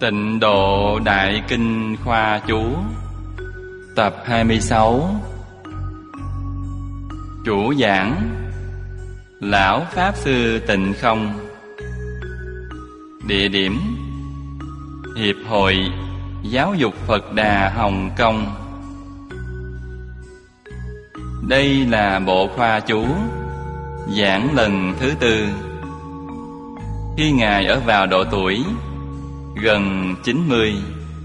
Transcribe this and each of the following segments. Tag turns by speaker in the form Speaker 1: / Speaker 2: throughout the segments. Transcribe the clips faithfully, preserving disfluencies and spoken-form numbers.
Speaker 1: Tịnh Độ Đại Kinh Khoa Chú Tập hai mươi sáu. Chủ giảng Lão Pháp Sư Tịnh Không. Địa điểm Hiệp hội Giáo dục Phật Đà Hồng Kông. Đây là bộ khoa chú giảng lần thứ tư. Khi Ngài ở vào độ tuổi gần chín mươi.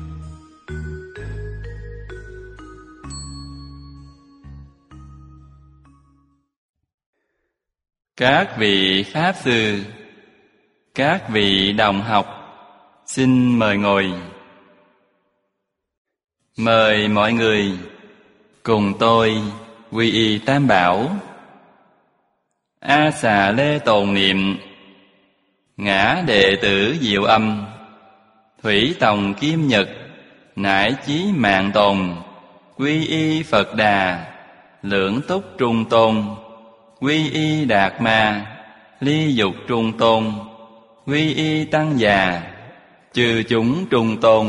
Speaker 1: Các vị Pháp Sư, các vị đồng học, xin mời ngồi. Mời mọi người cùng tôi quy y Tam Bảo. A Xà Lê tồn niệm ngã đệ tử Diệu Âm, Thủy Tòng Kim Nhật, nải chí mạng tồn, quy y Phật Đà, lưỡng túc trung tôn, quy y Đạt Ma, ly dục trung tôn, quy y Tăng già, chư chúng trung tôn.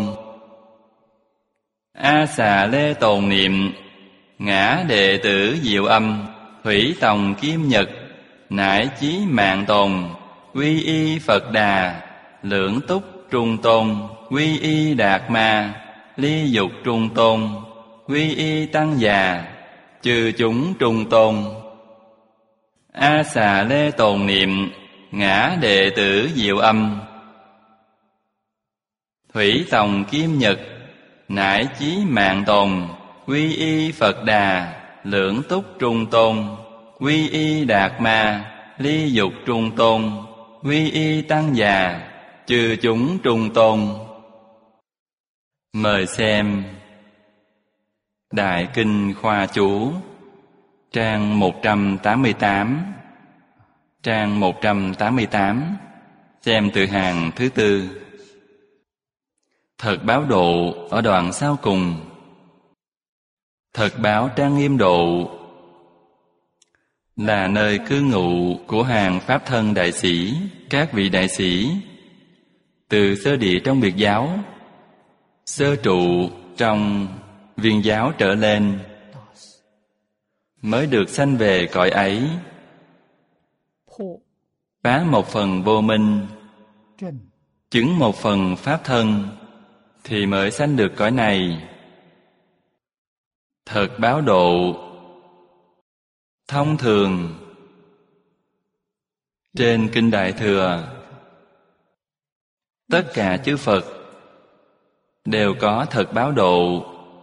Speaker 1: A Xà Lê tồn niệm ngã đệ tử Diệu Âm, Thủy Tòng Kim Nhật, nải chí mạng tồn, quy y Phật Đà, lưỡng túc trung tôn, quy y Đạt Ma, ly dục trung tôn, quy y Tăng già, chư chúng trung tôn. A Xà Lê tồn niệm ngã đệ tử Diệu Âm, Thủy Tòng Kim Nhật, nải chí mạng tồn, quy y Phật Đà, lưỡng túc trung tôn, quy y Đạt Ma, ly dục trung tôn, quy y Tăng già, chư chúng trung tôn. Mời xem Đại Kinh Khoa Chú, trang một trăm tám mươi tám. Trang một trăm tám mươi tám, xem từ hàng thứ tư. Thật báo độ ở đoạn sau cùng. Thật báo Trang Nghiêm Độ là nơi cư ngụ của hàng Pháp thân đại sĩ, các vị đại sĩ từ sơ địa trong biệt giáo, sơ trụ trong viên giáo trở lên, mới được sanh về cõi ấy, phá một phần vô minh, chứng một phần Pháp thân, thì mới sanh được cõi này. Thật báo độ thông thường trên Kinh Đại Thừa, tất cả chư Phật đều có thật báo độ.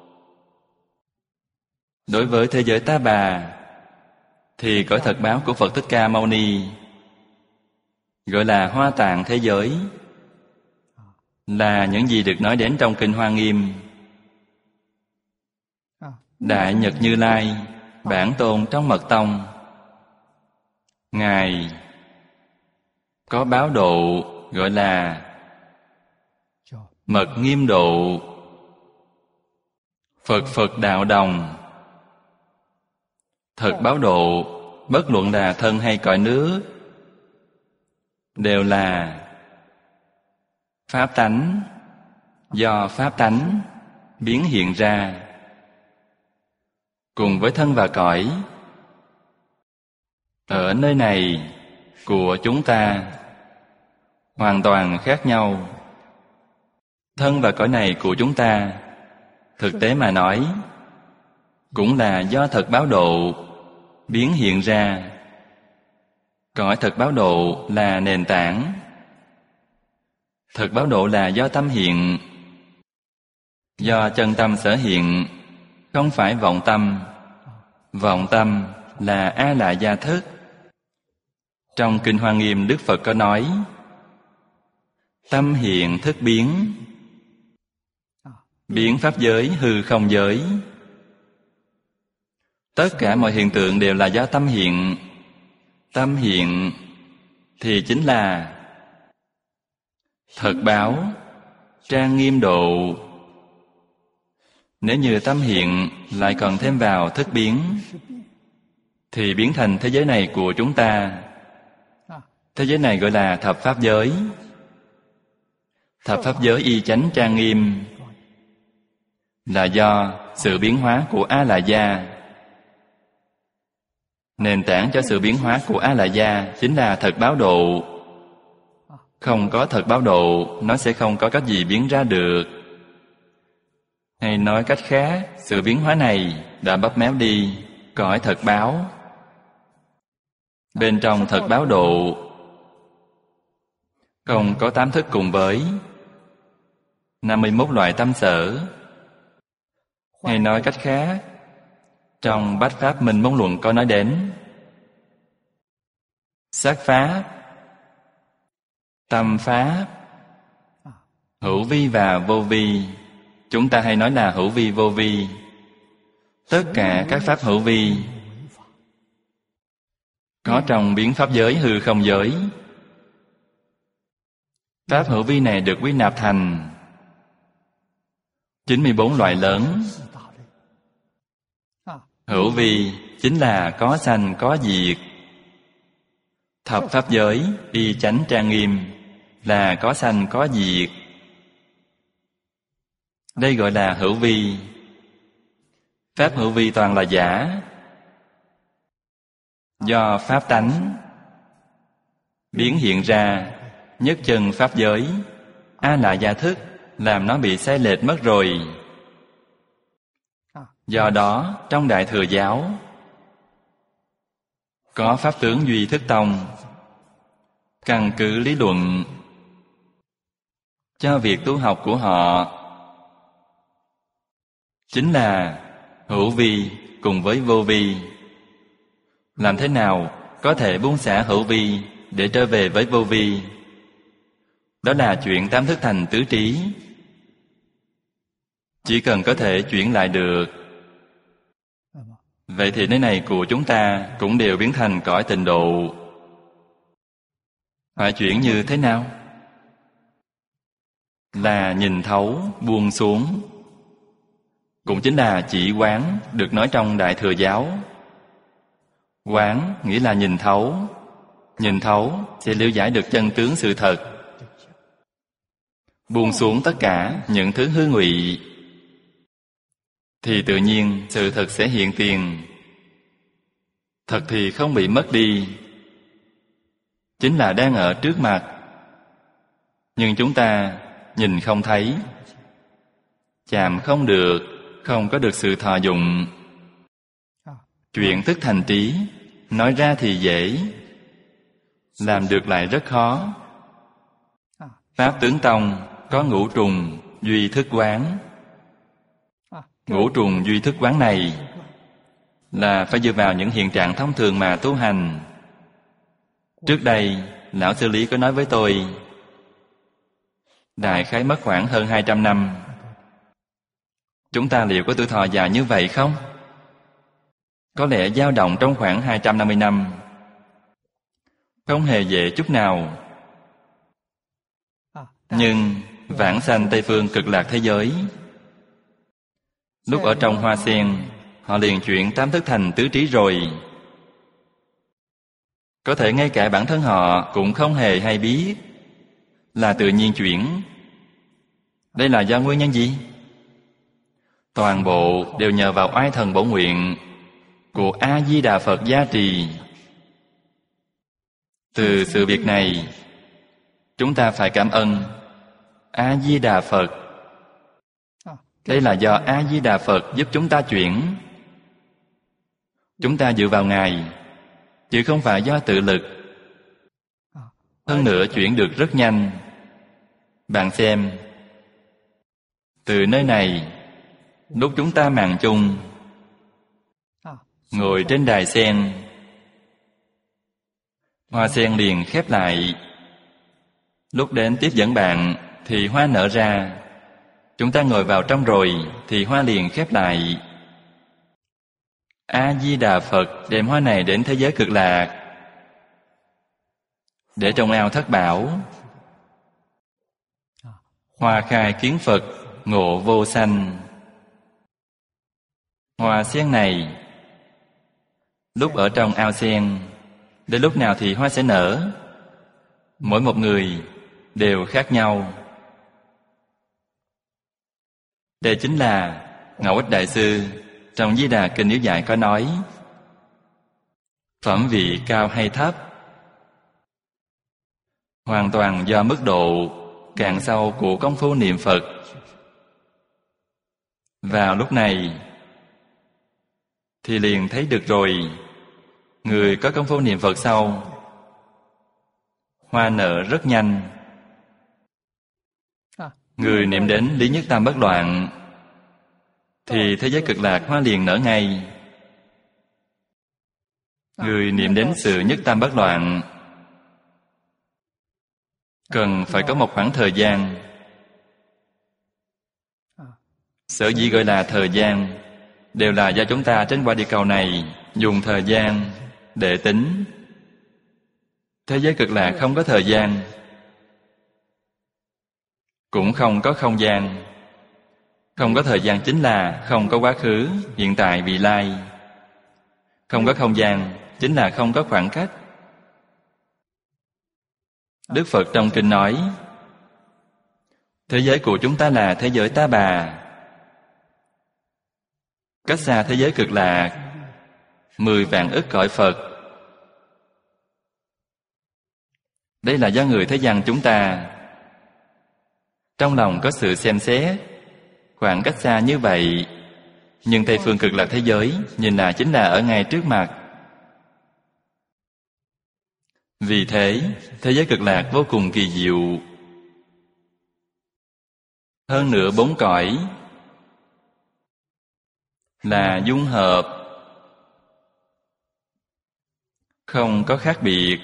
Speaker 1: Đối với thế giới Ta Bà thì có thật báo của Phật Thích Ca Mâu Ni, gọi là Hoa Tạng thế giới, là những gì được nói đến trong Kinh Hoa Nghiêm. Đại Nhật Như Lai, Bản Tôn trong Mật Tông, Ngài có báo độ gọi là Mật Nghiêm Độ. Phật Phật Đạo Đồng, thật báo độ bất luận là thân hay cõi nước, đều là Pháp tánh, do Pháp tánh biến hiện ra. Cùng với thân và cõi ở nơi này của chúng ta hoàn toàn khác nhau. Thân và cõi này của chúng ta, thực tế mà nói, cũng là do thật báo độ biến hiện ra. Cõi thật báo độ là nền tảng. Thật báo độ là do tâm hiện, do chân tâm sở hiện, không phải vọng tâm. Vọng tâm là A La Gia thức. Trong Kinh Hoa Nghiêm, Đức Phật có nói tâm hiện thức biến, biến pháp giới hư không giới. Tất cả mọi hiện tượng đều là do tâm hiện. Tâm hiện thì chính là thật báo Trang Nghiêm Độ. Nếu như tâm hiện lại còn thêm vào thức biến, thì biến thành thế giới này của chúng ta. Thế giới này gọi là thập pháp giới. Thập pháp giới y chánh trang nghiêm là do sự biến hóa của A-la-gia. Nền tảng cho sự biến hóa của A-la-gia chính là thật báo độ. Không có thật báo độ, nó sẽ không có cách gì biến ra được. Hay nói cách khác, sự biến hóa này đã bóp méo đi cõi thật báo. Bên trong thật báo độ không có tám thức cùng với năm mươi mốt loại tâm sở. Hay nói cách khác, trong Bách Pháp Minh Môn Luận có nói đến sắc pháp, tâm pháp, hữu vi và vô vi. Chúng ta hay nói là hữu vi vô vi. Tất cả các pháp hữu vi có trong biến pháp giới hư không giới. Pháp hữu vi này được quy nạp thành chín mươi bốn loại lớn. Hữu vi chính là có sanh có diệt. Thập pháp giới y chánh trang nghiêm là có sanh có diệt. Đây gọi là hữu vi. Pháp hữu vi toàn là giả, do pháp tánh biến hiện ra nhất chân pháp giới A-la-gia thức, làm nó bị sai lệch mất rồi. Do đó trong Đại Thừa Giáo có Pháp tướng Duy Thức Tông căn cứ lý luận cho việc tu học của họ chính là hữu vi cùng với vô vi. Làm thế nào có thể buông xả hữu vi để trở về với vô vi? Đó là chuyện tám thức thành tứ trí. Chỉ cần có thể chuyển lại được, vậy thì nơi này của chúng ta cũng đều biến thành cõi tịnh độ. Phải chuyển như thế nào? Là nhìn thấu, buông xuống. Cũng chính là chỉ quán được nói trong Đại Thừa Giáo. Quán nghĩa là nhìn thấu. Nhìn thấu sẽ liễu giải được chân tướng sự thật. Buông xuống tất cả những thứ hư ngụy, thì tự nhiên sự thật sẽ hiện tiền. Thật thì không bị mất đi, chính là đang ở trước mặt, nhưng chúng ta nhìn không thấy, chạm không được, không có được sự thọ dụng. Chuyện thức thành trí, nói ra thì dễ, làm được lại rất khó. Pháp tướng tông có ngũ trùng duy thức quán. Ngũ trùng duy thức quán này là phải dựa vào những hiện trạng thông thường mà tu hành. Trước đây lão sư Lý có nói với tôi, đại khái mất khoảng hơn hai trăm năm. Chúng ta liệu có tuổi thọ dài như vậy không? Có lẽ dao động trong khoảng hai trăm năm mươi năm. Không hề dễ chút nào. Nhưng vãng sanh Tây Phương Cực Lạc thế giới, lúc ở trong hoa sen, họ liền chuyển tám thức thành tứ trí rồi. Có thể ngay cả bản thân họ cũng không hề hay biết, là tự nhiên chuyển. Đây là do nguyên nhân gì? Toàn bộ đều nhờ vào oai thần bổ nguyện của A-di-đà Phật gia trì. Từ sự việc này, chúng ta phải cảm ơn A-di-đà Phật. Đây là do A-di-đà Phật giúp chúng ta chuyển. Chúng ta dựa vào Ngài, chứ không phải do tự lực. Hơn nữa chuyển được rất nhanh. Bạn xem, từ nơi này, lúc chúng ta màn chung, ngồi trên đài sen, hoa sen liền khép lại. Lúc đến tiếp dẫn bạn thì hoa nở ra. Chúng ta ngồi vào trong rồi thì hoa liền khép lại. A-di-đà Phật đem hoa này đến thế giới Cực Lạc, để trong ao thất bảo. Hoa khai kiến Phật, ngộ vô sanh. Hoa sen này lúc ở trong ao sen, đến lúc nào thì hoa sẽ nở. Mỗi một người đều khác nhau. Đây chính là Ngẫu Ích Đại Sư trong Di Đà Kinh Yếu Giải có nói: phẩm vị cao hay thấp hoàn toàn do mức độ cạn sâu của công phu niệm Phật. Vào lúc này thì liền thấy được rồi, người có công phu niệm Phật sâu, hoa nở rất nhanh. Người niệm đến lý nhất tam bất loạn thì thế giới cực lạc hoa liền nở ngay. Người niệm đến sự nhất tam bất loạn cần phải có một khoảng thời gian. Sở dĩ gọi là thời gian đều là do chúng ta trên quả địa cầu này dùng thời gian để tính. Thế giới cực lạc không có thời gian, cũng không có không gian. Không có thời gian chính là không có quá khứ, hiện tại, vị lai. Không có không gian chính là không có khoảng cách. Đức Phật trong kinh nói: thế giới của chúng ta là thế giới Ta Bà, cách xa thế giới cực lạc mười vạn ức cõi Phật. Đây là do người thế gian chúng ta trong lòng có sự xem xét, khoảng cách xa như vậy, nhưng Tây phương cực lạc thế giới nhìn là chính là ở ngay trước mặt. Vì thế, thế giới cực lạc vô cùng kỳ diệu. Hơn nữa bốn cõi là dung hợp, không có khác biệt.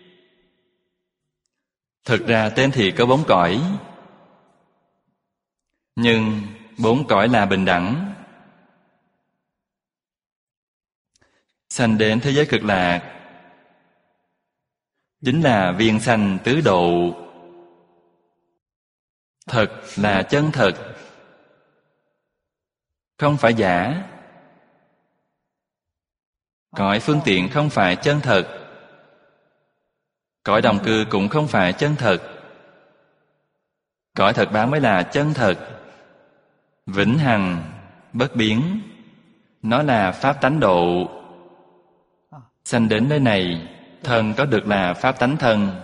Speaker 1: Thực ra tên thì có bốn cõi, nhưng bốn cõi là bình đẳng. Sanh đến thế giới cực lạc chính là viên sanh tứ độ. Thật là chân thật, không phải giả. Cõi phương tiện không phải chân thật, cõi đồng cư cũng không phải chân thật. Cõi thật báo mới là chân thật, vĩnh hằng, bất biến. Nó là pháp tánh độ. Sanh đến nơi này, thân có được là pháp tánh thân.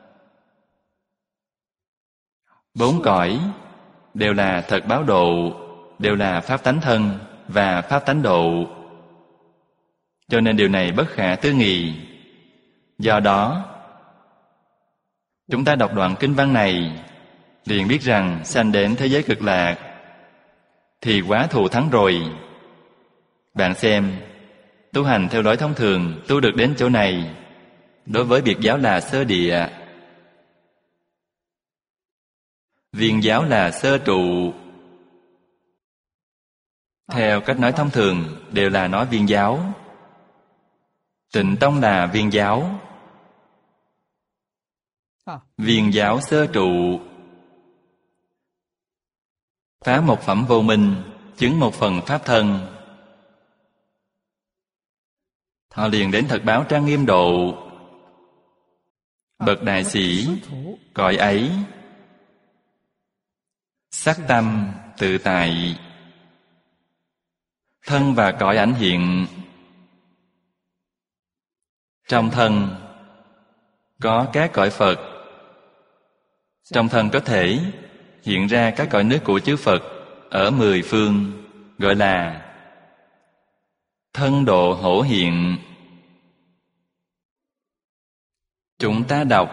Speaker 1: Bốn cõi đều là thật báo độ, đều là pháp tánh thân và pháp tánh độ. Cho nên điều này bất khả tư nghị. Do đó, chúng ta đọc đoạn kinh văn này liền biết rằng sanh đến thế giới cực lạc thì quá thù thắng rồi. Bạn xem, tu hành theo lối thông thường, tu được đến chỗ này, đối với biệt giáo là sơ địa, viên giáo là sơ trụ. Theo cách nói thông thường đều là nói viên giáo. Tịnh tông là viên giáo, viên giáo sơ trụ. Phá một phẩm vô minh, chứng một phần pháp thân. Họ liền đến thật báo trang nghiêm độ. Bậc đại sĩ, cõi ấy sắc tâm tự tại. Thân và cõi ảnh hiện. Trong thân có các cõi Phật. Trong thân có thể hiện ra các cõi nước của chư Phật ở mười phương, gọi là thân độ hổ hiện. Chúng ta đọc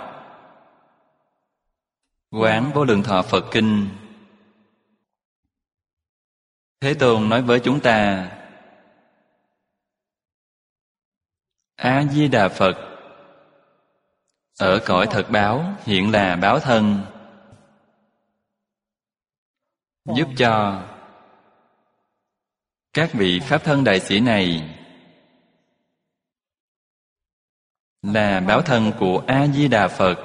Speaker 1: Quán Vô Lượng Thọ Phật Kinh. Thế Tôn nói với chúng ta: A-di-đà Phật ở cõi thật báo hiện là báo thân, giúp cho các vị Pháp thân đại sĩ này là báo thân của A-di-đà Phật.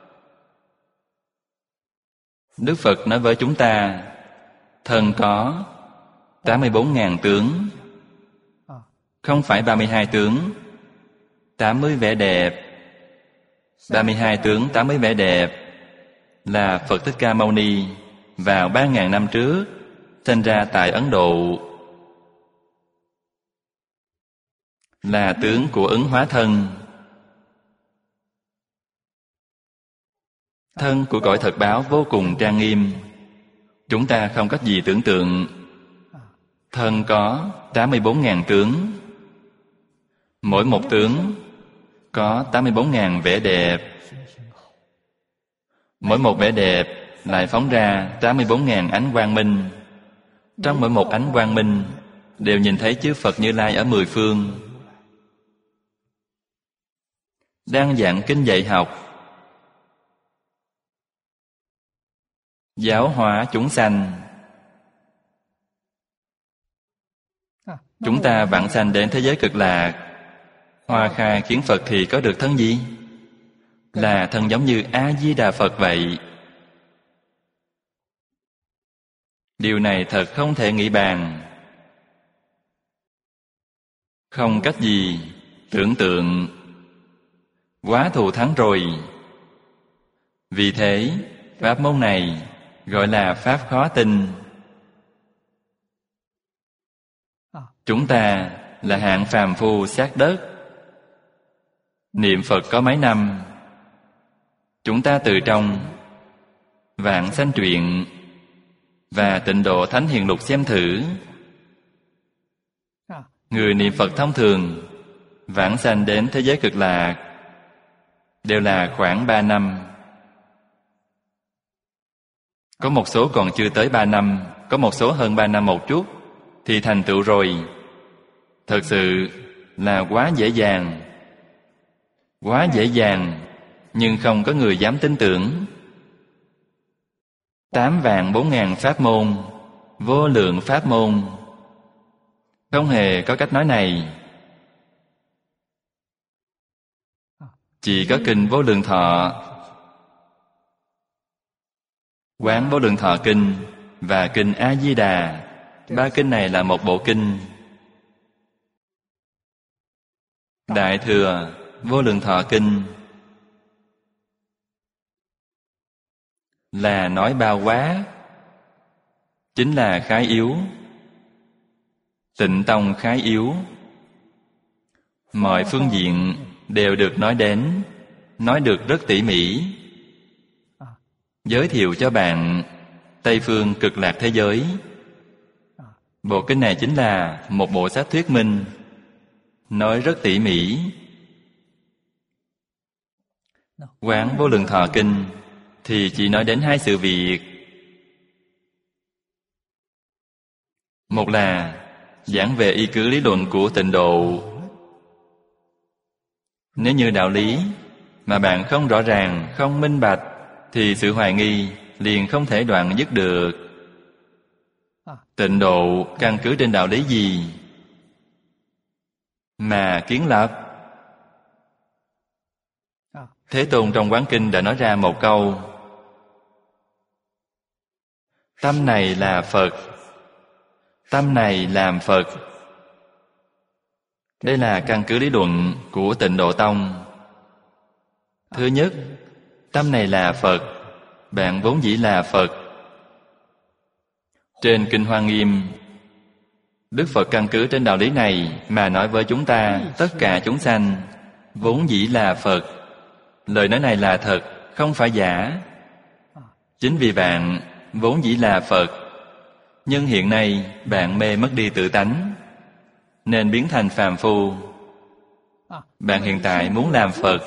Speaker 1: Đức Phật nói với chúng ta, thân có tám mươi bốn ngàn tướng, không phải ba mươi hai tướng. Tám mươi vẻ đẹp, ba mươi hai tướng tám mươi vẻ đẹp là Phật Thích Ca Mâu Ni vào ba ngàn năm trước sinh ra tại Ấn Độ, là tướng của ứng hóa thân. Thân của cõi thật báo vô cùng trang nghiêm. Chúng ta không có gì tưởng tượng. Thân có tám mươi bốn nghìn tướng. Mỗi một tướng có tám mươi bốn nghìn vẻ đẹp. Mỗi một vẻ đẹp lại phóng ra tám mươi bốn nghìn ánh quang minh. Trong mỗi một ánh quang minh đều nhìn thấy chư Phật Như Lai ở mười phương, đang giảng kinh dạy học, giáo hóa chúng sanh. Chúng ta vãng sanh đến thế giới cực lạc, hoa khai kiến Phật thì có được thân gì? Là thân giống như A-di-đà Phật vậy. Điều này thật không thể nghĩ bàn, không cách gì tưởng tượng, quá thù thắng rồi. Vì thế, pháp môn này gọi là pháp khó tin. Chúng ta là hạng phàm phu xác đất. Niệm Phật có mấy năm, chúng ta từ trong Vạn Sanh Truyện và Tịnh Độ Thánh Hiền Lục xem thử. Người niệm Phật thông thường vãng sanh đến thế giới cực lạc đều là khoảng ba năm. Có một số còn chưa tới ba năm, có một số hơn ba năm một chút thì thành tựu rồi. Thật sự là quá dễ dàng. Quá dễ dàng, nhưng không có người dám tin tưởng. Tám vạn bốn ngàn pháp môn, vô lượng pháp môn. Không hề có cách nói này. Chỉ có kinh Vô Lượng Thọ, Quán Vô Lượng Thọ Kinh và kinh A-di-đà. Ba kinh này là một bộ kinh. Đại Thừa Vô Lượng Thọ Kinh là nói bao quát, chính là khái yếu. Tịnh Tông khái yếu, mọi phương diện đều được nói đến, nói được rất tỉ mỉ. Giới thiệu cho bạn Tây phương cực lạc thế giới. Bộ kinh này chính là một bộ sách thuyết minh, nói rất tỉ mỉ. Quán Vô Lượng Thọ Kinh thì chỉ nói đến hai sự việc. Một là giảng về y cứ lý luận của tịnh độ. Nếu như đạo lý mà bạn không rõ ràng, không minh bạch, thì sự hoài nghi liền không thể đoạn dứt được. Tịnh độ căn cứ trên đạo lý gì mà kiến lập? Thế Tôn trong Quán Kinh đã nói ra một câu: tâm này là Phật, tâm này làm Phật. Đây là căn cứ lý luận của Tịnh Độ Tông. Thứ nhất, tâm này là Phật, bạn vốn dĩ là Phật. Trên Kinh Hoa Nghiêm, Đức Phật căn cứ trên đạo lý này mà nói với chúng ta, tất cả chúng sanh vốn dĩ là Phật. Lời nói này là thật, không phải giả. Chính vì bạn vốn dĩ là Phật, nhưng hiện nay bạn mê mất đi tự tánh, nên biến thành phàm phu. Bạn hiện tại muốn làm Phật.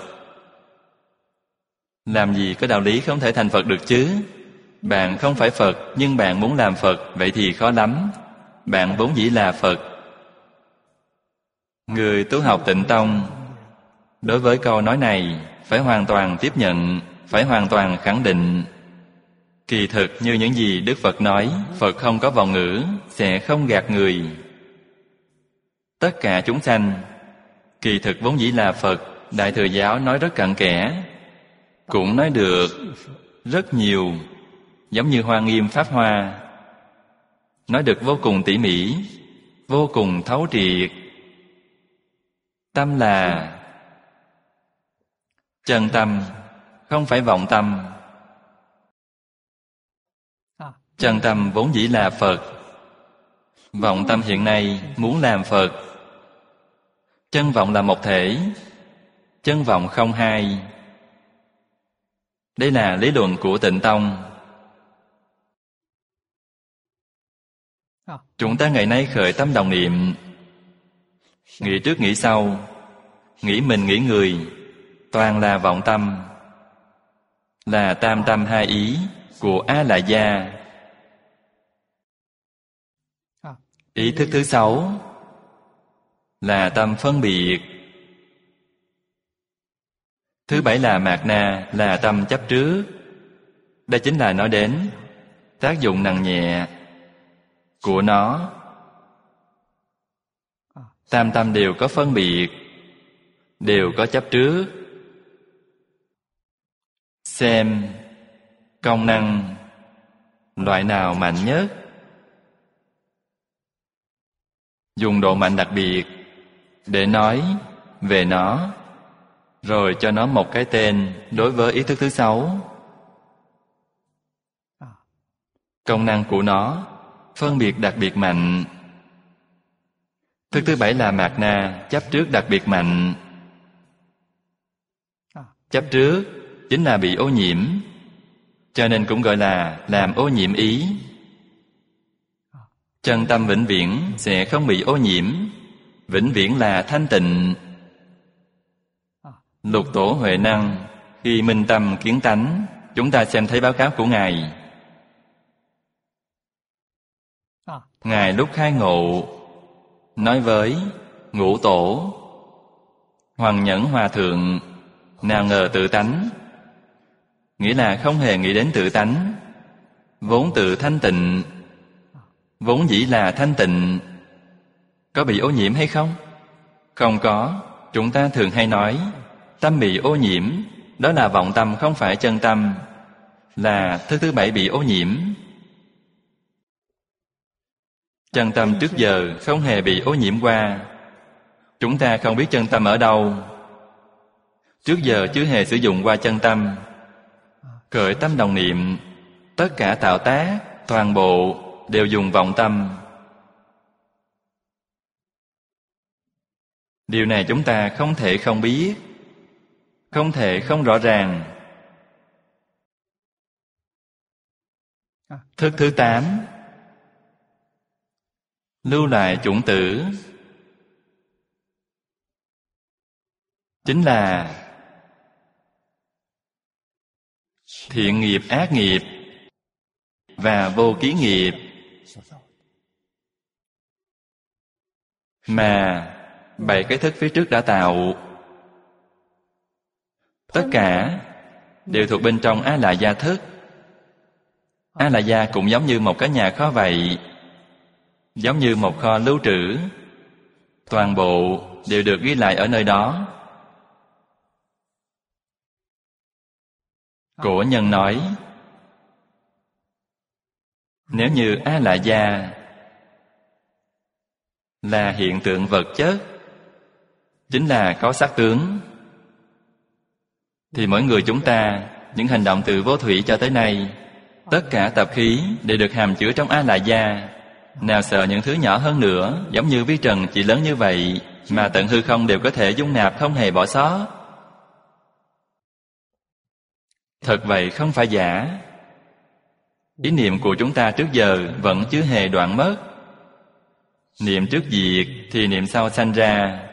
Speaker 1: Làm gì có đạo lý không thể thành Phật được chứ? Bạn không phải Phật, nhưng bạn muốn làm Phật, vậy thì khó lắm. Bạn vốn dĩ là Phật. Người tu học Tịnh Tông đối với câu nói này phải hoàn toàn tiếp nhận, phải hoàn toàn khẳng định. Kỳ thực như những gì Đức Phật nói, Phật không có vọng ngữ, sẽ không gạt người. Tất cả chúng sanh kỳ thực vốn dĩ là Phật. Đại Thừa Giáo nói rất cặn kẽ, cũng nói được rất nhiều, giống như Hoa Nghiêm Pháp Hoa, nói được vô cùng tỉ mỉ, vô cùng thấu triệt. Tâm là chân tâm, không phải vọng tâm. Chân tâm vốn dĩ là Phật, Vọng tâm hiện nay muốn làm Phật. Chân vọng là một thể, chân vọng không hai. Đây là lý luận của Tịnh Tông. Chúng ta ngày nay khởi tâm đồng niệm, nghĩ trước nghĩ sau, nghĩ mình nghĩ người, toàn là vọng tâm, là tam tâm hai ý của A-la-gia. Ý thức thứ sáu là tâm phân biệt. Thứ bảy là mạt na, là tâm chấp trước. Đây chính là nói đến tác dụng nặng nhẹ của nó. Tam tâm đều có phân biệt, đều có chấp trước. Xem công năng loại nào mạnh nhất, dùng độ mạnh đặc biệt để nói về nó, rồi cho nó một cái tên đối với ý thức thứ sáu. Công năng của nó phân biệt đặc biệt mạnh. Thức thứ bảy là mạt na, chấp trước đặc biệt mạnh. Chấp trước chính là bị ô nhiễm, cho nên cũng gọi là làm ô nhiễm ý. Chân tâm vĩnh viễn sẽ không bị ô nhiễm, vĩnh viễn là thanh tịnh. Lục Tổ Huệ Năng khi minh tâm kiến tánh, chúng ta xem thấy báo cáo của Ngài. Ngài lúc khai ngộ nói với Ngũ Tổ: Hoàng Nhẫn Hòa Thượng nào ngờ tự tánh, nghĩa là không hề nghĩ đến tự tánh, vốn tự thanh tịnh, vốn dĩ là thanh tịnh. Có bị ô nhiễm hay không? Không có. Chúng ta thường hay nói tâm bị ô nhiễm, đó là vọng tâm, không phải chân tâm, là thức thứ bảy bị ô nhiễm. Chân tâm trước giờ không hề bị ô nhiễm qua. Chúng ta không biết chân tâm ở đâu. Trước giờ chưa hề sử dụng qua chân tâm. Khởi tâm đồng niệm, tất cả tạo tác, toàn bộ đều dùng vọng tâm. Điều này chúng ta không thể không biết, không thể không rõ ràng. Thức thứ tám, lưu lại chủng tử, chính là thiện nghiệp, ác nghiệp và vô ký nghiệp mà bảy cái thức phía trước đã tạo. Tất cả đều thuộc bên trong A-la-gia thức. A-la-gia cũng giống như một cái nhà kho vậy, giống như một kho lưu trữ. Toàn bộ đều được ghi lại ở nơi đó. Cổ nhân nói, nếu như A-la-gia là hiện tượng vật chất, chính là có sắc tướng, thì mỗi người chúng ta, những hành động từ vô thủy cho tới nay, tất cả tập khí đều được hàm chứa trong A-la-gia. Nào sợ những thứ nhỏ hơn nữa, giống như vi trần chỉ lớn như vậy, mà tận hư không đều có thể dung nạp, không hề bỏ sót. Thật vậy, không phải giả. Ý niệm của chúng ta trước giờ vẫn chưa hề đoạn mất. Niệm trước diệt thì niệm sau sanh ra.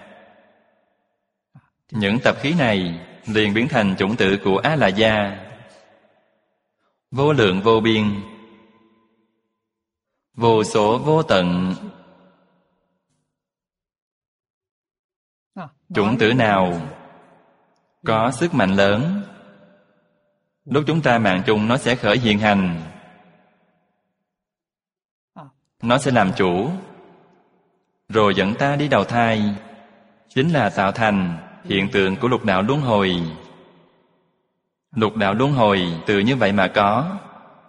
Speaker 1: Những tập khí này liền biến thành chủng tử của A-la-gia, vô lượng vô biên, vô số vô tận. Chủng tử nào có sức mạnh lớn, lúc chúng ta mạng chung nó sẽ khởi hiện hành. Nó sẽ làm chủ, rồi dẫn ta đi đầu thai, chính là tạo thành hiện tượng của lục đạo luân hồi. Lục đạo luân hồi từ như vậy mà có.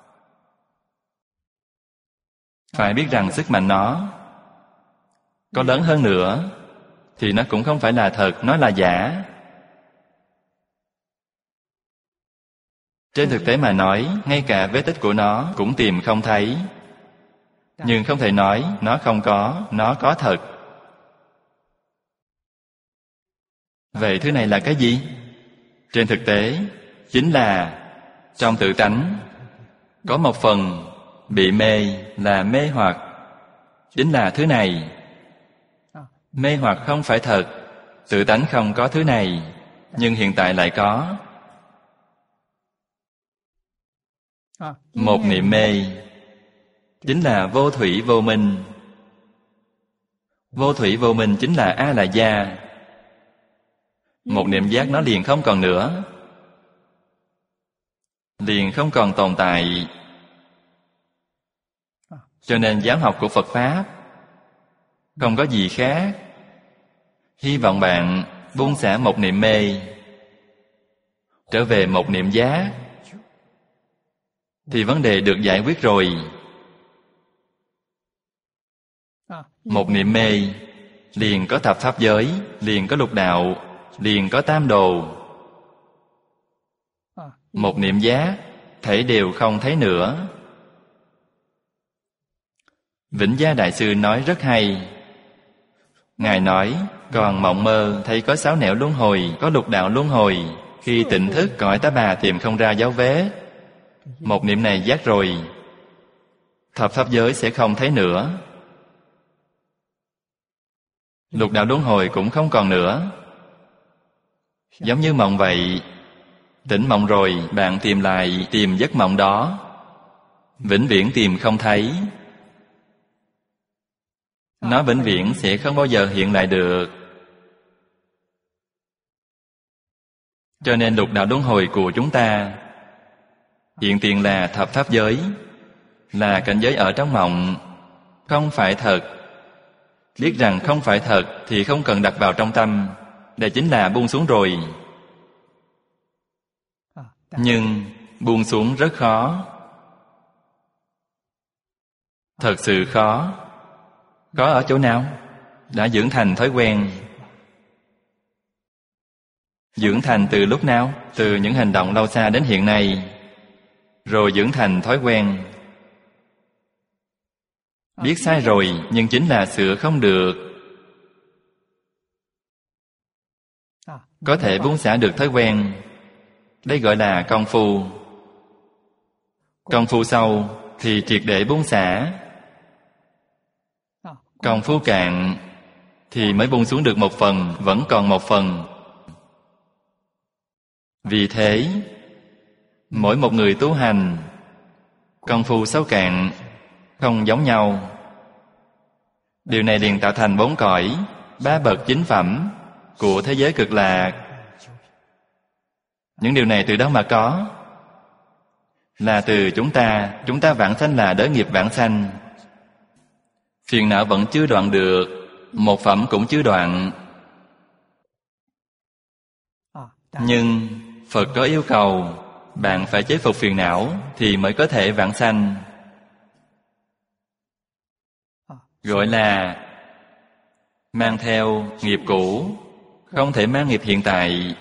Speaker 1: Phải biết rằng sức mạnh nó có lớn hơn nữa thì nó cũng không phải là thật, nó là giả. Trên thực tế mà nói, ngay cả vết tích của nó cũng tìm không thấy. Nhưng không thể nói nó không có, nó có thật. Vậy thứ này là cái gì? Trên thực tế, chính là trong tự tánh có một phần bị mê là mê hoặc. Chính là thứ này. Mê hoặc không phải thật. Tự tánh không có thứ này, nhưng hiện tại lại có. Một niệm mê chính là vô thủy vô minh. Vô thủy vô minh chính là A La Gia. Một niệm giác nó liền không còn nữa, liền không còn tồn tại. Cho nên giáo học của Phật Pháp không có gì khác. Hy vọng bạn buông xả một niệm mê, trở về một niệm giác, thì vấn đề được giải quyết rồi. Một niệm mê liền có thập pháp giới, liền có lục đạo, liền có tam đồ. Một niệm giác thể đều không thấy nữa. Vĩnh Gia Đại Sư nói rất hay. Ngài nói, còn mộng mơ thấy có sáu nẻo luân hồi, có lục đạo luân hồi. Khi tỉnh thức cõi tá bà tìm không ra dấu vết. Một niệm này giác rồi, thập pháp giới sẽ không thấy nữa. Lục đạo luân hồi cũng không còn nữa. Giống như mộng vậy. Tỉnh mộng rồi, bạn tìm lại, tìm giấc mộng đó, vĩnh viễn tìm không thấy. Nó vĩnh viễn sẽ không bao giờ hiện lại được. Cho nên lục đạo luân hồi của chúng ta hiện tiền là thập pháp giới, là cảnh giới ở trong mộng, không phải thật. Biết rằng không phải thật thì không cần đặt vào trong tâm. Đây chính là buông xuống rồi. Nhưng buông xuống rất khó. Thật sự khó. Có ở chỗ nào? Đã dưỡng thành thói quen. Dưỡng thành từ lúc nào? Từ những hành động lâu xa đến hiện nay. Rồi dưỡng thành thói quen. Biết sai rồi, nhưng chính là sửa không được. Có thể buông xả được thói quen. Đây gọi là công phu. Công phu sâu thì triệt để buông xả. Công phu cạn thì mới buông xuống được một phần, vẫn còn một phần. Vì thế, mỗi một người tu hành, công phu sâu cạn không giống nhau. Điều này liền tạo thành bốn cõi, ba bậc chính phẩm của thế giới cực lạc. Những điều này từ đâu mà có? Là từ chúng ta. Chúng ta vãng sanh là đới nghiệp vãng sanh. Phiền não vẫn chưa đoạn được, một phẩm cũng chưa đoạn. Nhưng Phật có yêu cầu bạn phải chế phục phiền não thì mới có thể vãng sanh. Gọi là mang theo nghiệp cũ, không thể mang nghiệp hiện tại.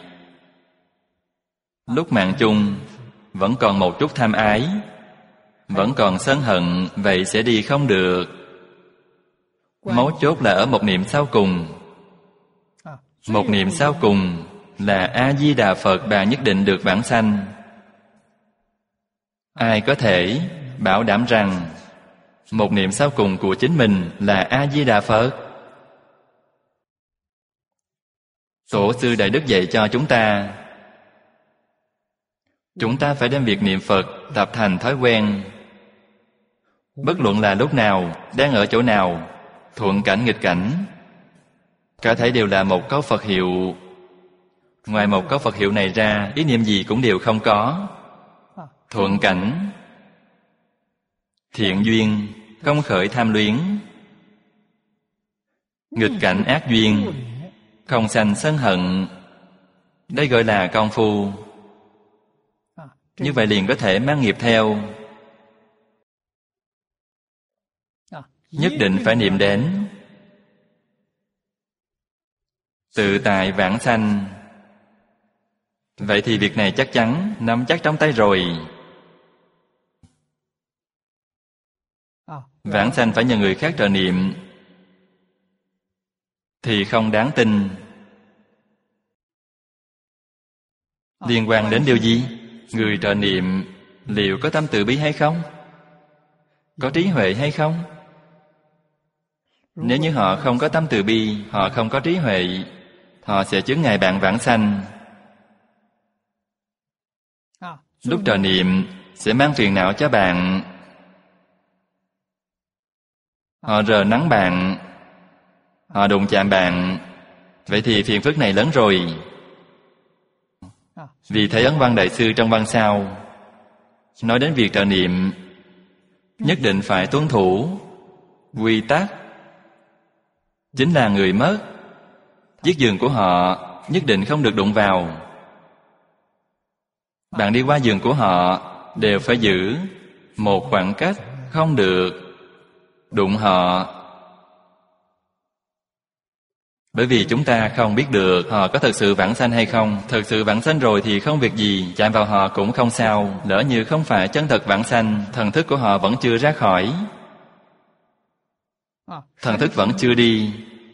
Speaker 1: Lúc mạng chung vẫn còn một chút tham ái, vẫn còn sân hận, vậy sẽ đi không được. Mấu chốt là ở một niệm sau cùng. Một niệm sau cùng là A-di-đà Phật, bạn nhất định được vãng sanh. Ai có thể bảo đảm rằng một niệm sau cùng của chính mình là A-di-đà Phật? Tổ sư Đại Đức dạy cho chúng ta, chúng ta phải đem việc niệm Phật tập thành thói quen. Bất luận là lúc nào, đang ở chỗ nào, thuận cảnh nghịch cảnh, cả thảy đều là một câu Phật hiệu. Ngoài một câu Phật hiệu này ra, ý niệm gì cũng đều không có. Thuận cảnh, thiện duyên, không khởi tham luyến. Nghịch cảnh ác duyên, không sanh sân hận. Đây gọi là công phu. Như vậy liền có thể mang nghiệp theo. Nhất định phải niệm đến tự tại vãng sanh. Vậy thì việc này chắc chắn nắm chắc trong tay rồi. vãng sanh phải nhờ người khác trợ niệm thì không đáng tin. Liên quan đến điều gì? Người trợ niệm liệu có tâm từ bi hay không? Có trí huệ hay không? Nếu như họ không có tâm từ bi, họ không có trí huệ, họ sẽ chướng ngại bạn vãng sanh. Lúc trợ niệm sẽ mang phiền não cho bạn. Họ rờ nắng bạn, họ đụng chạm bạn, vậy thì phiền phức này lớn rồi. Vì Thế Ấn Văn Đại Sư trong văn sau nói đến việc trợ niệm nhất định phải tuân thủ quy tắc, chính là người mất, chiếc giường của họ nhất định không được đụng vào. Bạn đi qua giường của họ đều phải giữ một khoảng cách, không được đụng họ. Bởi vì chúng ta không biết được họ có thật sự vãng sanh hay không. Thật sự vãng sanh rồi thì không việc gì, chạm vào họ cũng không sao. Lỡ như không phải chân thật vãng sanh, thần thức của họ vẫn chưa ra khỏi, thần thức vẫn chưa đi,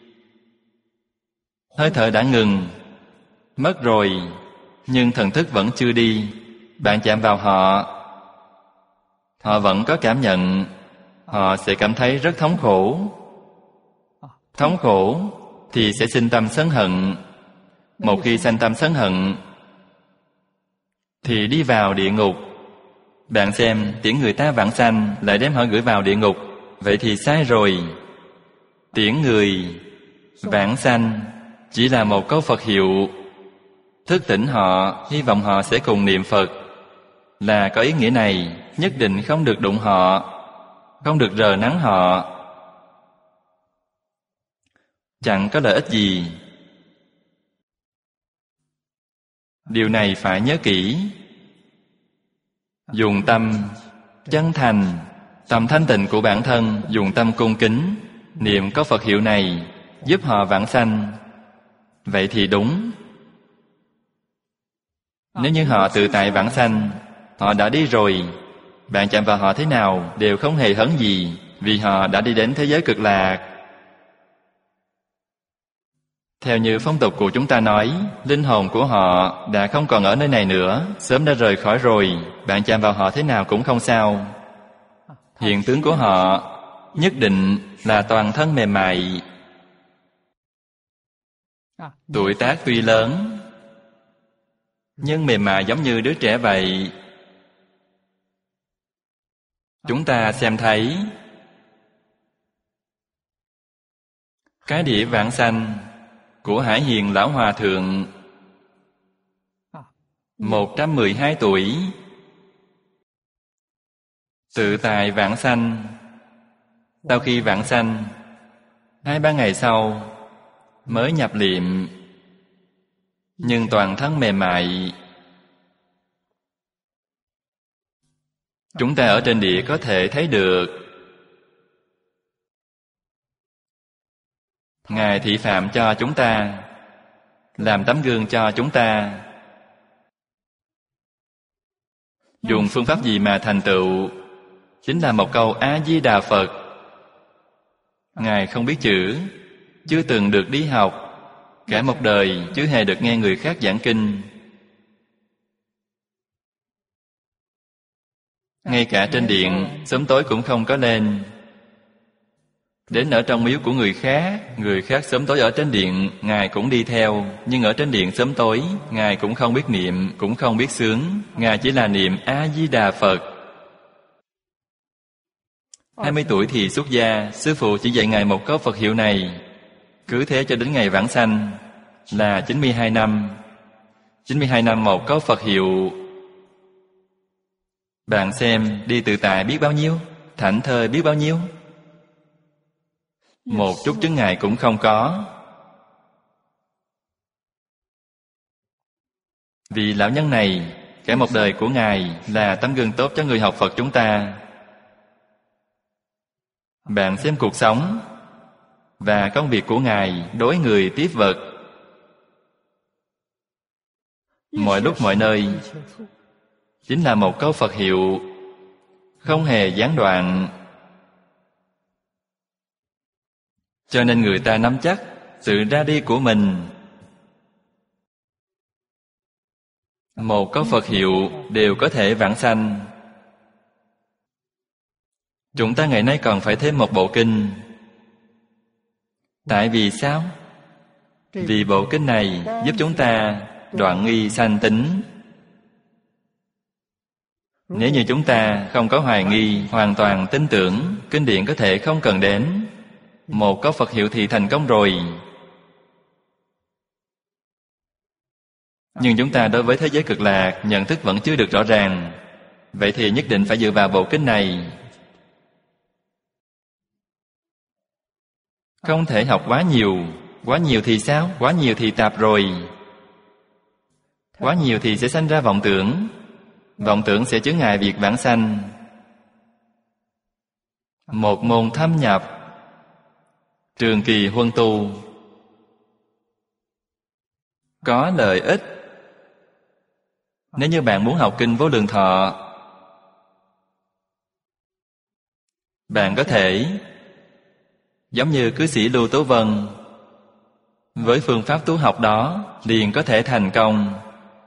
Speaker 1: hơi thở đã ngừng, mất rồi, nhưng thần thức vẫn chưa đi. Bạn chạm vào họ, họ vẫn có cảm nhận, họ sẽ cảm thấy rất thống khổ. Thống khổ thì sẽ sinh tâm sân hận. Một khi sanh tâm sân hận thì đi vào địa ngục. Bạn xem, tiễn người ta vãng sanh lại đem họ gửi vào địa ngục, vậy thì sai rồi. Tiễn người vãng sanh chỉ là một câu Phật hiệu, thức tỉnh họ, hy vọng họ sẽ cùng niệm Phật, là có ý nghĩa này. Nhất định không được đụng họ, không được rờ nắng họ, chẳng có lợi ích gì. Điều này phải nhớ kỹ. Dùng tâm chân thành, tâm thanh tịnh của bản thân, dùng tâm cung kính niệm có Phật hiệu này, giúp họ vãng sanh, vậy thì đúng. Nếu như họ tự tại vãng sanh, họ đã đi rồi, bạn chạm vào họ thế nào đều không hề hấn gì, vì họ đã đi đến thế giới cực lạc. Theo như phong tục của chúng ta nói, linh hồn của họ đã không còn ở nơi này nữa, sớm đã rời khỏi rồi, bạn chạm vào họ thế nào cũng không sao. Hiện tướng của họ nhất định là toàn thân mềm mại. Tuổi tác tuy lớn, nhưng mềm mại giống như đứa trẻ vậy. Chúng ta xem thấy cái đĩa vãng sanh của Hải Hiền Lão Hòa Thượng, một trăm mười hai tuổi, tự tại vãng sanh. Sau khi vãng sanh, hai ba ngày sau mới nhập liệm, nhưng toàn thân mềm mại. Chúng ta ở trên địa có thể thấy được. Ngài thị phạm cho chúng ta, làm tấm gương cho chúng ta. Dùng phương pháp gì mà thành tựu? Chính là một câu A-di-đà Phật. Ngài không biết chữ, chưa từng được đi học, cả một đời chưa hề được nghe người khác giảng kinh. Ngay cả trên điện, sớm tối cũng không có lên. Đến ở trong miếu của người khác, người khác sớm tối ở trên điện, Ngài cũng đi theo. Nhưng ở trên điện sớm tối, Ngài cũng không biết niệm, cũng không biết sướng. Ngài chỉ là niệm A-di-đà Phật. Hai mươi tuổi thì xuất gia, sư phụ chỉ dạy Ngài một câu Phật hiệu này. Cứ thế cho đến ngày vãng sanh là chín mươi hai năm. chín mươi hai năm một câu Phật hiệu. Bạn xem, đi tự tại biết bao nhiêu, thảnh thơi biết bao nhiêu. Một chút chướng ngại cũng không có. Vì lão nhân này, cả một đời của Ngài là tấm gương tốt cho người học Phật chúng ta. Bạn xem cuộc sống và công việc của Ngài đối người tiếp vật, mọi lúc mọi nơi chính là một câu Phật hiệu, không hề gián đoạn. Cho nên người ta nắm chắc sự ra đi của mình. Một có Phật hiệu đều có thể vãng sanh. Chúng ta ngày nay còn phải thêm một bộ kinh. Tại vì sao? Vì bộ kinh này giúp chúng ta đoạn nghi sanh tính. Nếu như chúng ta không có hoài nghi, hoàn toàn tin tưởng, kinh điển có thể không cần đến. Một có Phật hiệu thì thành công rồi. Nhưng chúng ta đối với thế giới cực lạc nhận thức vẫn chưa được rõ ràng. Vậy thì nhất định phải dựa vào bộ kinh này. Không thể học quá nhiều. Quá nhiều thì sao? Quá nhiều thì tạp rồi. Quá nhiều thì sẽ sanh ra vọng tưởng. Vọng tưởng sẽ chướng ngại việc vãng sanh. Một môn thâm nhập, trường kỳ huân tu, có lợi ích. Nếu như bạn muốn học kinh Vô Lượng Thọ, bạn có thể giống như cư sĩ Lưu Tố Vân, với phương pháp tu học đó liền có thể thành công.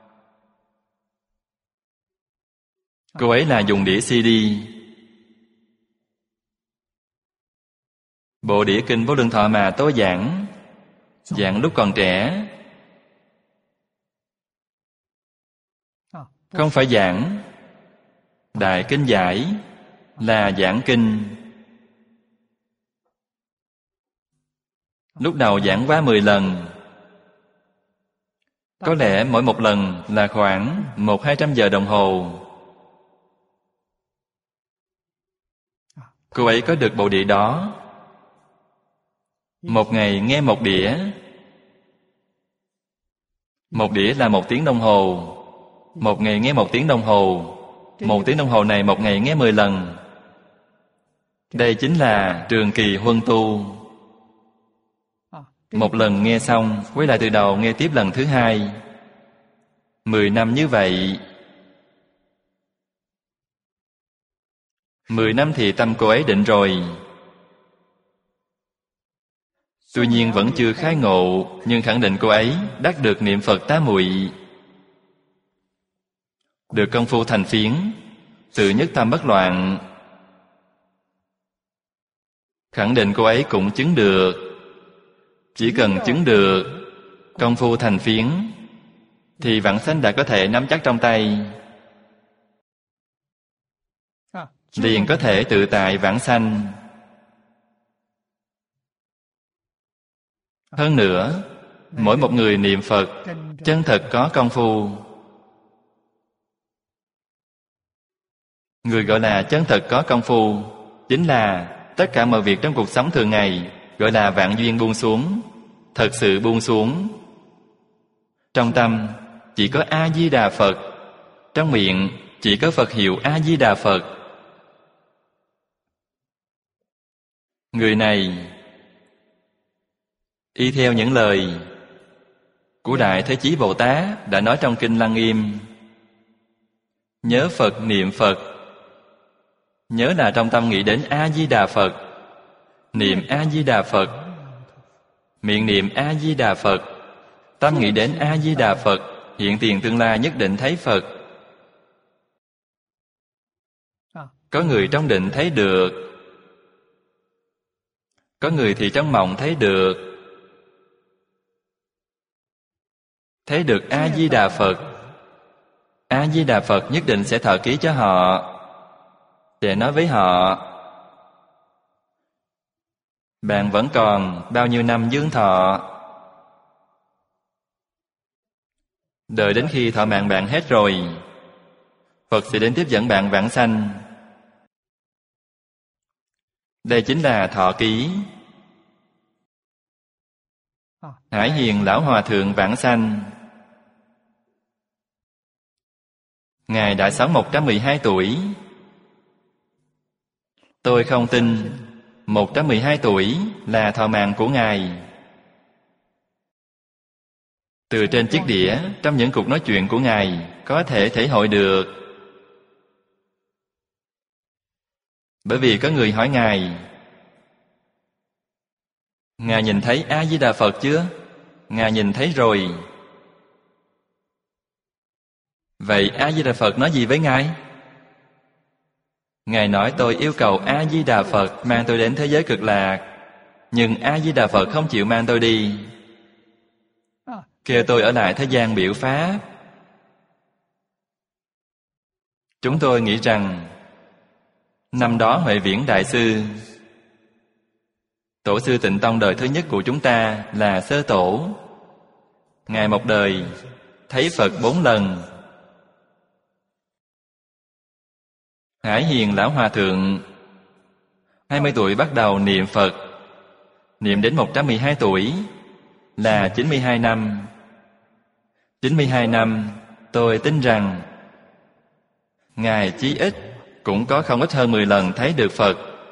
Speaker 1: Cô ấy là dùng đĩa xê đê. Bộ đĩa kinh Vô Lượng Thọ mà tôi giảng, giảng lúc còn trẻ. Không phải giảng đại kinh giải, là giảng kinh. Lúc đầu giảng quá mười lần. Có lẽ mỗi một lần là khoảng một hai trăm giờ đồng hồ. Cô ấy có được bộ đĩa đó. Một ngày nghe một đĩa. Một đĩa là một tiếng đồng hồ. Một ngày nghe một tiếng đồng hồ. Một tiếng đồng hồ này một ngày nghe mười lần. Đây chính là trường kỳ huân tu. Một lần nghe xong, quay lại từ đầu nghe tiếp lần thứ hai. Mười năm như vậy. Mười năm thì tâm cô ấy định rồi. Tuy nhiên vẫn chưa khai ngộ, nhưng khẳng định cô ấy đắc được niệm Phật tá muội, được công phu thành phiến, tự nhất tâm bất loạn. Khẳng định cô ấy cũng chứng được. Chỉ cần chứng được công phu thành phiến thì vãng sanh đã có thể nắm chắc trong tay, liền có thể tự tại vãng sanh. Hơn nữa, mỗi một người niệm Phật chân thật có công phu. Người gọi là chân thật có công phu chính là tất cả mọi việc trong cuộc sống thường ngày, gọi là vạn duyên buông xuống, thật sự buông xuống. Trong tâm chỉ có A-di-đà Phật, trong miệng chỉ có Phật hiệu A-di-đà Phật. Người này y theo những lời của Đại Thế Chí Bồ Tát đã nói trong Kinh Lăng Nghiêm. Nhớ Phật niệm Phật. Nhớ là trong tâm nghĩ đến A-di-đà Phật. Niệm A-di-đà Phật. Miệng niệm A-di-đà Phật. Tâm nghĩ đến A-di-đà Phật. Hiện tiền tương lai nhất định thấy Phật. Có người trong định thấy được. Có người thì trong mộng thấy được. Thấy được A-di-đà Phật. A-di-đà Phật nhất định sẽ thọ ký cho họ, để nói với họ: bạn vẫn còn bao nhiêu năm dương thọ. Đợi đến khi thọ mạng bạn hết rồi, Phật sẽ đến tiếp dẫn bạn vãng sanh. Đây chính là thọ ký. Hải Hiền Lão Hòa Thượng vãng sanh. Ngài đã sống một trăm mười hai tuổi. Tôi không tin một trăm mười hai tuổi là thọ mạng của Ngài. Từ trên chiếc đĩa, trong những cuộc nói chuyện của Ngài có thể thể hội được. Bởi vì có người hỏi Ngài: Ngài nhìn thấy A-di-đà Phật chưa? Ngài nhìn thấy rồi. Vậy A-di-đà Phật nói gì với Ngài? Ngài nói tôi yêu cầu A-di-đà Phật mang tôi đến thế giới cực lạc, nhưng A-di-đà Phật không chịu mang tôi đi, kêu tôi ở lại thế gian biểu pháp. Chúng tôi nghĩ rằng năm đó Huệ Viễn Đại Sư, Tổ sư Tịnh Tông đời thứ nhất của chúng ta là Sơ Tổ. Ngài một đời thấy Phật bốn lần. Hải Hiền Lão Hòa Thượng hai mươi tuổi bắt đầu niệm Phật, niệm đến một trăm mười hai tuổi là chín mươi hai năm. chín mươi hai năm, tôi tin rằng Ngài chí ít cũng có không ít hơn mười lần thấy được Phật.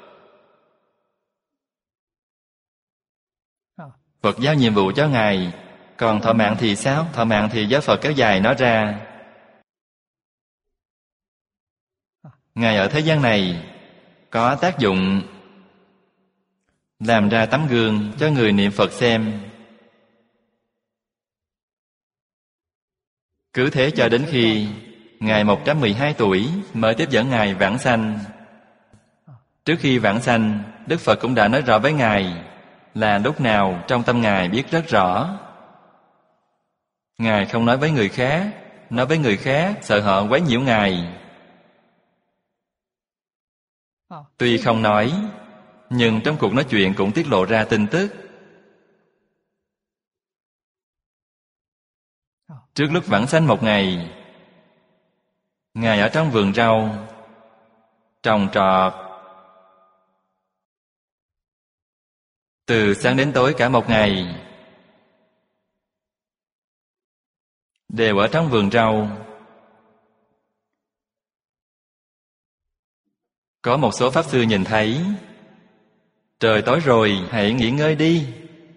Speaker 1: Phật giao nhiệm vụ cho Ngài. Còn thọ mạng thì sao? Thọ mạng thì do Phật kéo dài nó ra. Ngài ở thế gian này có tác dụng làm ra tấm gương cho người niệm Phật xem. Cứ thế cho đến khi Ngài một trăm mười hai tuổi mới tiếp dẫn Ngài vãng sanh. Trước khi vãng sanh, Đức Phật cũng đã nói rõ với Ngài là lúc nào trong tâm Ngài biết rất rõ. Ngài không nói với người khác. Nói với người khác sợ họ quấy nhiễu Ngài. Tuy không nói, nhưng trong cuộc nói chuyện cũng tiết lộ ra tin tức. Trước lúc vãng sanh một ngày, Ngài ở trong vườn rau trồng trọt, từ sáng đến tối cả một ngày đều ở trong vườn rau. Có một số pháp sư nhìn thấy, trời tối rồi, hãy nghỉ ngơi đi,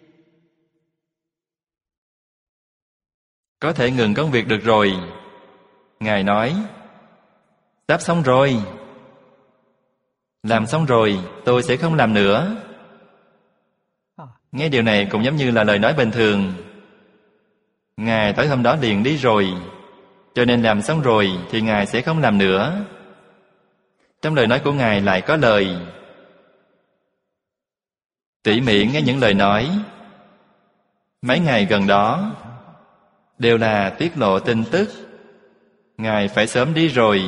Speaker 1: có thể ngừng công việc được rồi. Ngài nói, sắp xong rồi, làm xong rồi, tôi sẽ không làm nữa. Nghe điều này cũng giống như là lời nói bình thường. Ngài tối hôm đó liền đi rồi, cho nên làm xong rồi thì Ngài sẽ không làm nữa. Trong lời nói của Ngài lại có lời. Tỉ mỉ nghe những lời nói mấy ngày gần đó đều là tiết lộ tin tức. Ngài phải sớm đi rồi.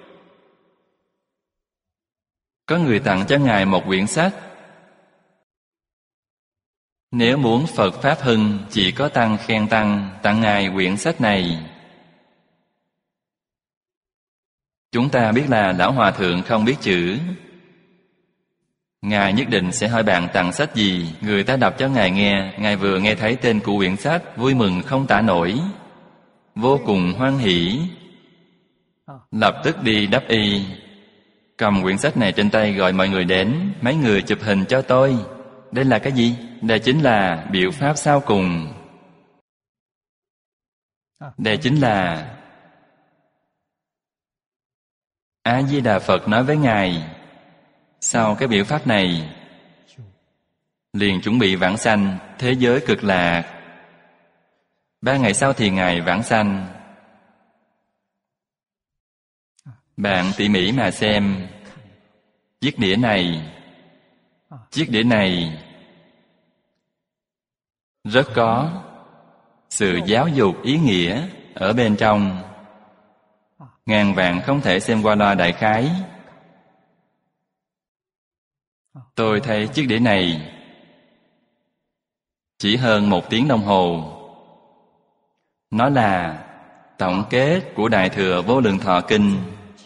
Speaker 1: Có người tặng cho Ngài một quyển sách. Nếu muốn Phật Pháp hưng, chỉ có Tăng khen Tăng, tặng Ngài quyển sách này. Chúng ta biết là Lão Hòa Thượng không biết chữ. Ngài nhất định sẽ hỏi bạn tặng sách gì. Người ta đọc cho Ngài nghe. Ngài vừa nghe thấy tên của quyển sách, vui mừng không tả nổi, vô cùng hoan hỷ, lập tức đi đắp y, cầm quyển sách này trên tay gọi mọi người đến. Mấy người chụp hình cho tôi. Đây là cái gì? Đây chính là biểu pháp sau cùng. Đây chính là A-di-đà Phật nói với Ngài, sau cái biểu pháp này liền chuẩn bị vãng sanh thế giới cực lạc. Ba ngày sau thì Ngài vãng sanh. Bạn tỉ mỉ mà xem chiếc đĩa này. Chiếc đĩa này rất có sự giáo dục ý nghĩa ở bên trong. Ngàn vạn không thể xem qua loa đại khái. Tôi thấy chiếc đĩa này chỉ hơn một tiếng đồng hồ. Nó là tổng kết của Đại Thừa Vô Lượng Thọ Kinh.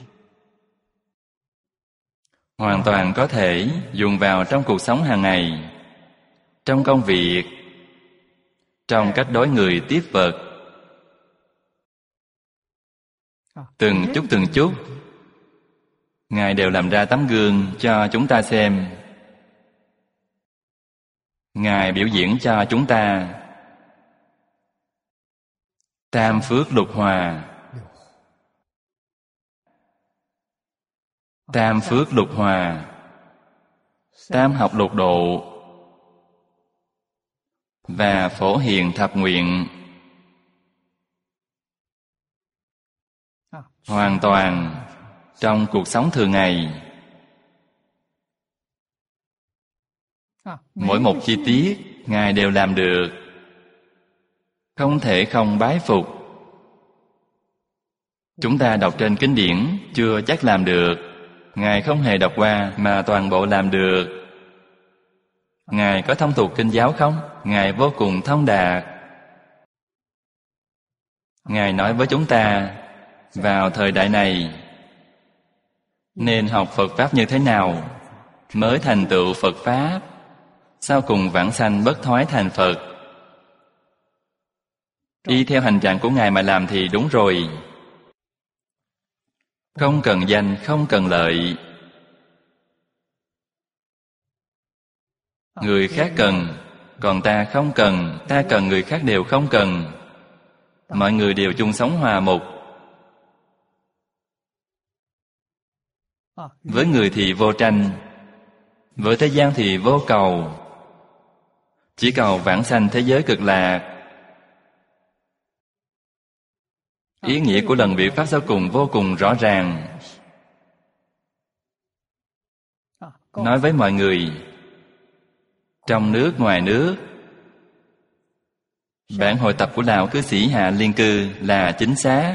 Speaker 1: Hoàn toàn có thể dùng vào trong cuộc sống hàng ngày, trong công việc, trong cách đối người tiếp vật. Từng chút từng chút Ngài đều làm ra tấm gương cho chúng ta xem. Ngài biểu diễn cho chúng ta tam phước lục hòa. Tam phước lục hòa, tam học lục độ, và phổ hiền thập nguyện. Hoàn toàn trong cuộc sống thường ngày, mỗi một chi tiết Ngài đều làm được, không thể không bái phục. Chúng ta đọc trên kinh điển chưa chắc làm được, Ngài không hề đọc qua mà toàn bộ làm được. Ngài có thông thuộc kinh giáo không? Ngài vô cùng thông đạt. Ngài nói với chúng ta, vào thời đại này nên học Phật Pháp như thế nào mới thành tựu Phật Pháp, sau cùng vãng sanh bất thoái thành Phật. Y theo hành trạng của Ngài mà làm thì đúng rồi. Không cần danh, không cần lợi. Người khác cần, còn ta không cần. Ta cần, người khác đều không cần. Mọi người đều chung sống hòa mục. Với người thì vô tranh, với thế gian thì vô cầu, chỉ cầu vãng sanh thế giới cực lạc. Ý nghĩa của lần biểu pháp sau cùng vô cùng rõ ràng. Nói với mọi người, trong nước ngoài nước, bản hội tập của Lão Cư Sĩ Hạ Liên Cư là chính xác.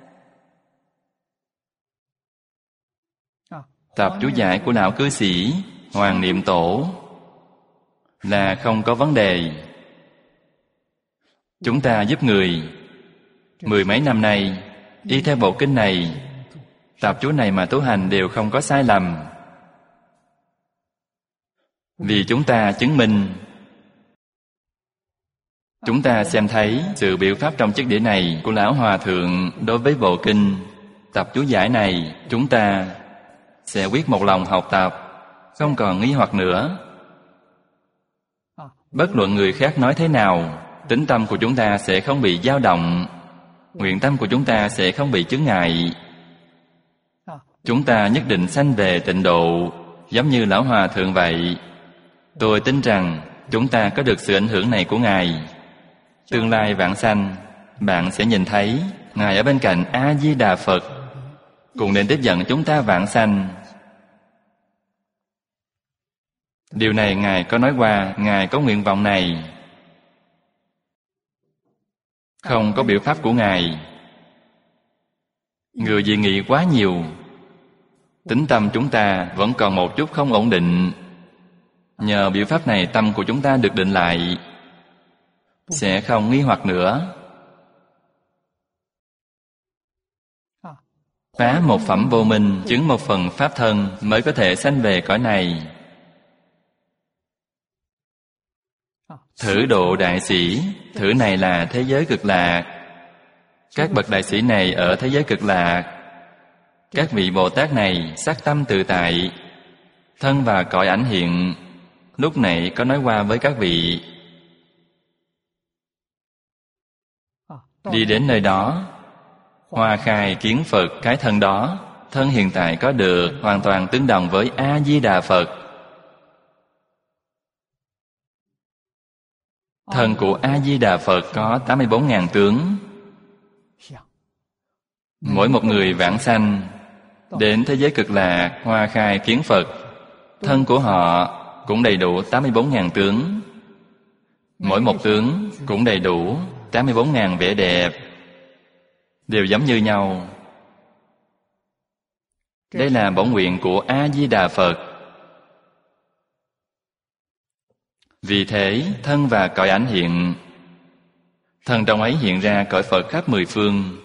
Speaker 1: Tập chú giải của Lão Cư Sĩ Hoàng Niệm Tổ là không có vấn đề. Chúng ta giúp người mười mấy năm nay y theo bộ kinh này, tập chú này mà tu hành đều không có sai lầm. Vì chúng ta chứng minh, chúng ta xem thấy sự biểu pháp trong chiếc đĩa này của Lão Hòa Thượng đối với bộ kinh, tập chú giải này, chúng ta sẽ quyết một lòng học tập, không còn nghi hoặc nữa. Bất luận người khác nói thế nào, tín tâm của chúng ta sẽ không bị dao động, nguyện tâm của chúng ta sẽ không bị chướng ngại. Chúng ta nhất định sanh về tịnh độ, giống như Lão Hòa Thượng vậy. Tôi tin rằng chúng ta có được sự ảnh hưởng này của Ngài. Tương lai vãng sanh, bạn sẽ nhìn thấy Ngài ở bên cạnh A-di-đà Phật, cùng nên tiếp dẫn chúng ta vãng sanh. Điều này Ngài có nói qua, Ngài có nguyện vọng này. Không có biểu pháp của Ngài, người dị nghị quá nhiều, tín tâm chúng ta vẫn còn một chút không ổn định. Nhờ biểu pháp này, tâm của chúng ta được định lại, sẽ không nghi hoặc nữa. Phá một phẩm vô minh, chứng một phần pháp thân, mới có thể sanh về cõi này. Thử độ đại sĩ, thử này là thế giới cực lạc. Các bậc đại sĩ này ở thế giới cực lạc. Các vị Bồ Tát này sắc tâm tự tại, thân và cõi ảnh hiện. Lúc này có nói qua với các vị. Đi đến nơi đó, hoa khai kiến Phật, cái thân đó, thân hiện tại có được hoàn toàn tương đồng với A-di-đà Phật. Thân của A-di-đà Phật có tám mươi bốn nghìn tướng. Mỗi một người vãng sanh đến thế giới cực lạc, hoa khai kiến Phật, thân của họ cũng đầy đủ tám mươi bốn nghìn tướng. Mỗi một tướng cũng đầy đủ tám mươi bốn nghìn vẻ đẹp, đều giống như nhau. Đây là bổn nguyện của A-di-đà Phật. Vì thế, thân và cõi ảnh hiện, thân trong ấy hiện ra cõi Phật khắp mười phương.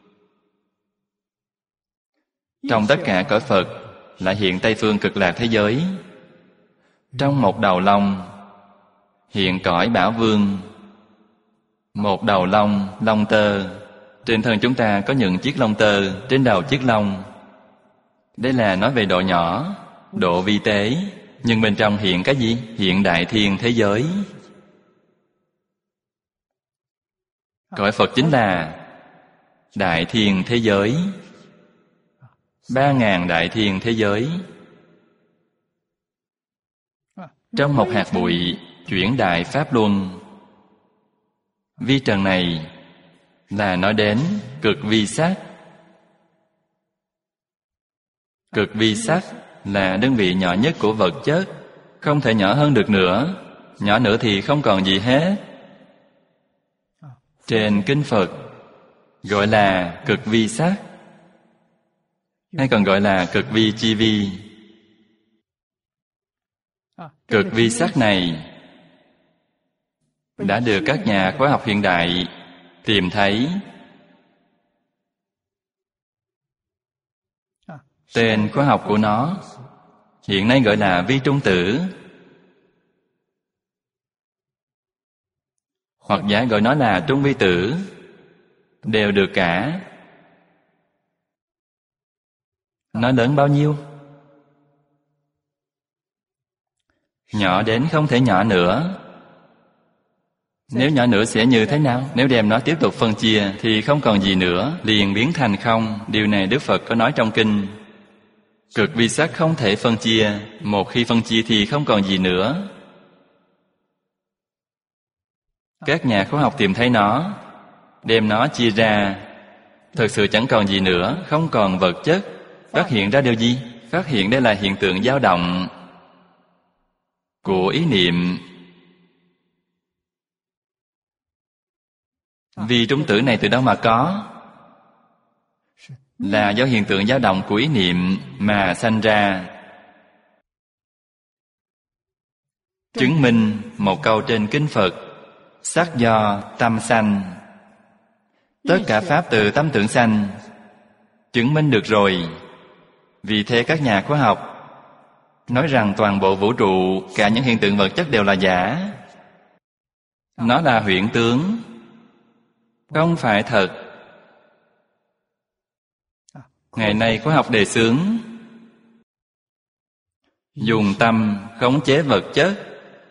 Speaker 1: Trong tất cả cõi Phật lại hiện Tây phương cực lạc thế giới. Trong một đầu long hiện cõi Bảo Vương. Một đầu long, long tơ. Trên thân chúng ta có những chiếc lông tơ trên đầu chiếc lông. Đây là nói về độ nhỏ, độ vi tế. Nhưng bên trong hiện cái gì? Hiện đại thiên thế giới. Cõi Phật chính là đại thiên thế giới. Ba ngàn đại thiên thế giới. Trong một hạt bụi chuyển đại pháp luân, Vi trần này là nói đến cực vi sắc. Cực vi sắc là đơn vị nhỏ nhất của vật chất, không thể nhỏ hơn được nữa. Nhỏ nữa thì không còn gì hết. Trên kinh Phật gọi là cực vi sắc, hay còn gọi là cực vi chi vi. Cực vi sắc này đã được các nhà khoa học hiện đại tìm thấy. Tên khoa học của nó hiện nay gọi là vi trung tử, hoặc giả gọi nó là trung vi tử, đều được cả. Nó lớn bao nhiêu? Nhỏ đến không thể nhỏ nữa. Nếu nhỏ nữa sẽ như thế nào? Nếu đem nó tiếp tục phân chia thì không còn gì nữa, liền biến thành không. Điều này Đức Phật có nói trong kinh. Cực vi sắc không thể phân chia. Một khi phân chia thì không còn gì nữa. Các nhà khoa học tìm thấy nó, đem nó chia ra, thực sự chẳng còn gì nữa, không còn vật chất. Phát hiện ra điều gì? Phát hiện đây là hiện tượng dao động của ý niệm. Vi trung tử này từ đâu mà có? Là do hiện tượng dao động của ý niệm mà sanh ra. Chứng minh một câu trên kinh Phật: sắc do tâm sanh. Tất cả pháp từ tâm tưởng sanh. Chứng minh được rồi. Vì thế các nhà khoa học nói rằng toàn bộ vũ trụ, cả những hiện tượng vật chất đều là giả. Nó là huyễn tướng, không phải thật. Ngày nay khoa học đề xướng dùng tâm khống chế vật chất,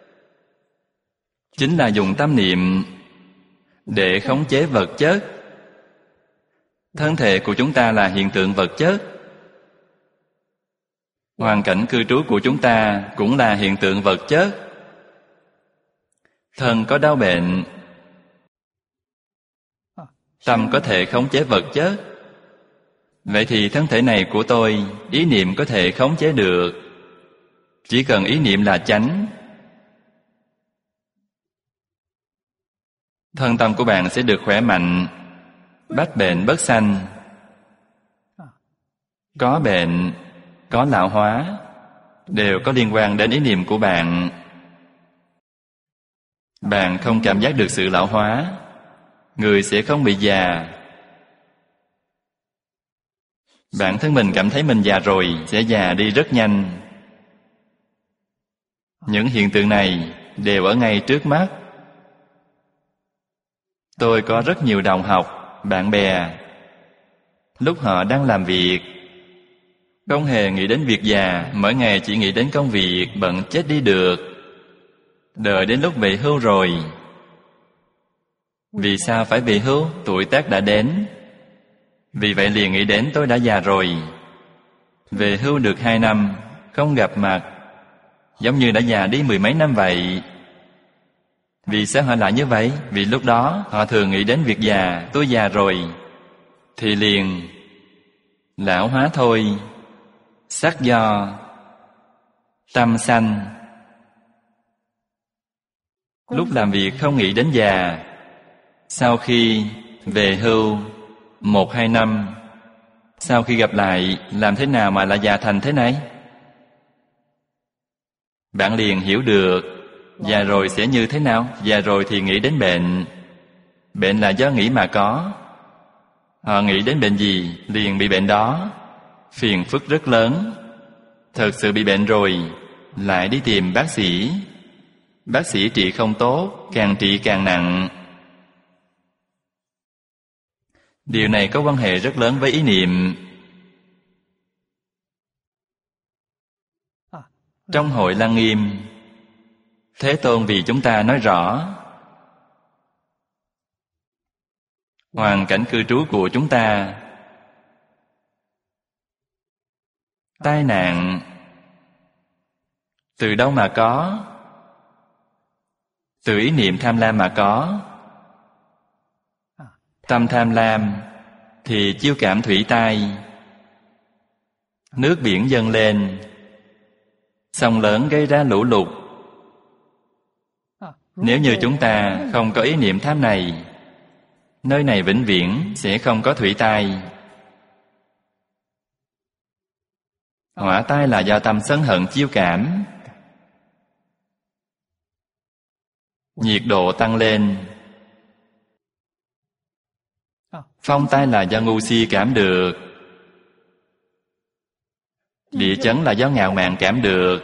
Speaker 1: chính là dùng tâm niệm để khống chế vật chất. Thân thể của chúng ta là hiện tượng vật chất. Hoàn cảnh cư trú của chúng ta cũng là hiện tượng vật chất. Thân có đau bệnh, tâm có thể khống chế vật chất. Vậy thì thân thể này của tôi, ý niệm có thể khống chế được. Chỉ cần ý niệm là chánh, thân tâm của bạn sẽ được khỏe mạnh, bách bệnh bất sanh. Có bệnh, có lão hóa, đều có liên quan đến ý niệm của bạn. Bạn không cảm giác được sự lão hóa, người sẽ không bị già. Bản thân mình cảm thấy mình già rồi, sẽ già đi rất nhanh. Những hiện tượng này đều ở ngay trước mắt. Tôi có rất nhiều đồng học, bạn bè, lúc họ đang làm việc, không hề nghĩ đến việc già, mỗi ngày chỉ nghĩ đến công việc, bận chết đi được. Đợi đến lúc về hưu rồi. Vì sao phải về hưu? Tuổi tác đã đến. Vì vậy liền nghĩ đến tôi đã già rồi. Về hưu được hai năm, không gặp mặt, giống như đã già đi mười mấy năm vậy. Vì sao họ lại như vậy? Vì lúc đó họ thường nghĩ đến việc già, tôi già rồi, thì liền lão hóa thôi. Sắc do tâm sanh. Lúc làm việc không nghĩ đến già, sau khi về hưu một hai năm, sau khi gặp lại, làm thế nào mà lại già thành thế này? Bạn liền hiểu được già rồi sẽ như thế nào. Già rồi thì nghĩ đến bệnh. Bệnh là do nghĩ mà có. Họ nghĩ đến bệnh gì liền bị bệnh đó. Phiền phức rất lớn. Thật sự bị bệnh rồi, lại đi tìm bác sĩ. Bác sĩ trị không tốt, càng trị càng nặng. Điều này có quan hệ rất lớn với ý niệm. Trong Hội Lăng Nghiêm, Thế Tôn vì chúng ta nói rõ hoàn cảnh cư trú của chúng ta. Tai nạn từ đâu mà có? Từ ý niệm tham lam mà có. Tâm tham lam thì chiêu cảm thủy tai. Nước biển dâng lên, sông lớn gây ra lũ lụt. Nếu như chúng ta không có ý niệm tham này, nơi này vĩnh viễn sẽ không có thủy tai. Hỏa tai là do tâm sân hận chiêu cảm. Nhiệt độ tăng lên. Phong tai là do ngu si cảm được. Địa chấn là do ngạo mạn cảm được.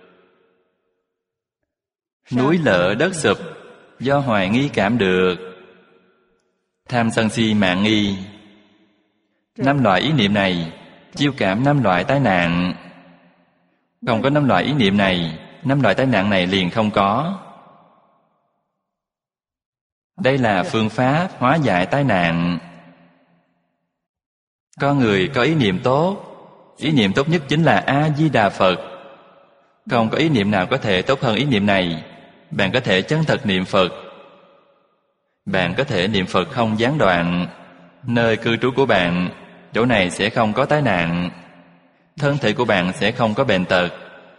Speaker 1: Núi lở đất sụp do hoài nghi cảm được. Tham sân si mạn nghi. Năm loại ý niệm này chiêu cảm năm loại tai nạn. Không có năm loại ý niệm này, năm loại tai nạn này liền không có. Đây là phương pháp hóa giải tai nạn. Con người có ý niệm tốt, ý niệm tốt nhất chính là A-di-đà Phật. Không có ý niệm nào có thể tốt hơn ý niệm này. Bạn có thể chân thật niệm Phật. Bạn có thể niệm Phật không gián đoạn. Nơi cư trú của bạn, chỗ này sẽ không có tai nạn. Thân thể của bạn sẽ không có bệnh tật.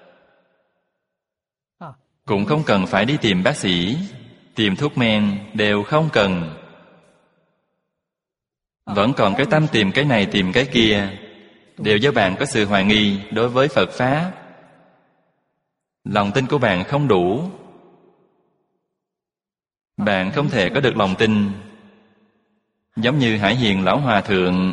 Speaker 1: Cũng không cần phải đi tìm bác sĩ, tìm thuốc men, đều không cần. Vẫn còn cái tâm tìm cái này tìm cái kia, đều do bạn có sự hoài nghi đối với Phật Pháp. Lòng tin của bạn không đủ. Bạn không thể có được lòng tin. Giống như Hải Hiền Lão Hòa Thượng,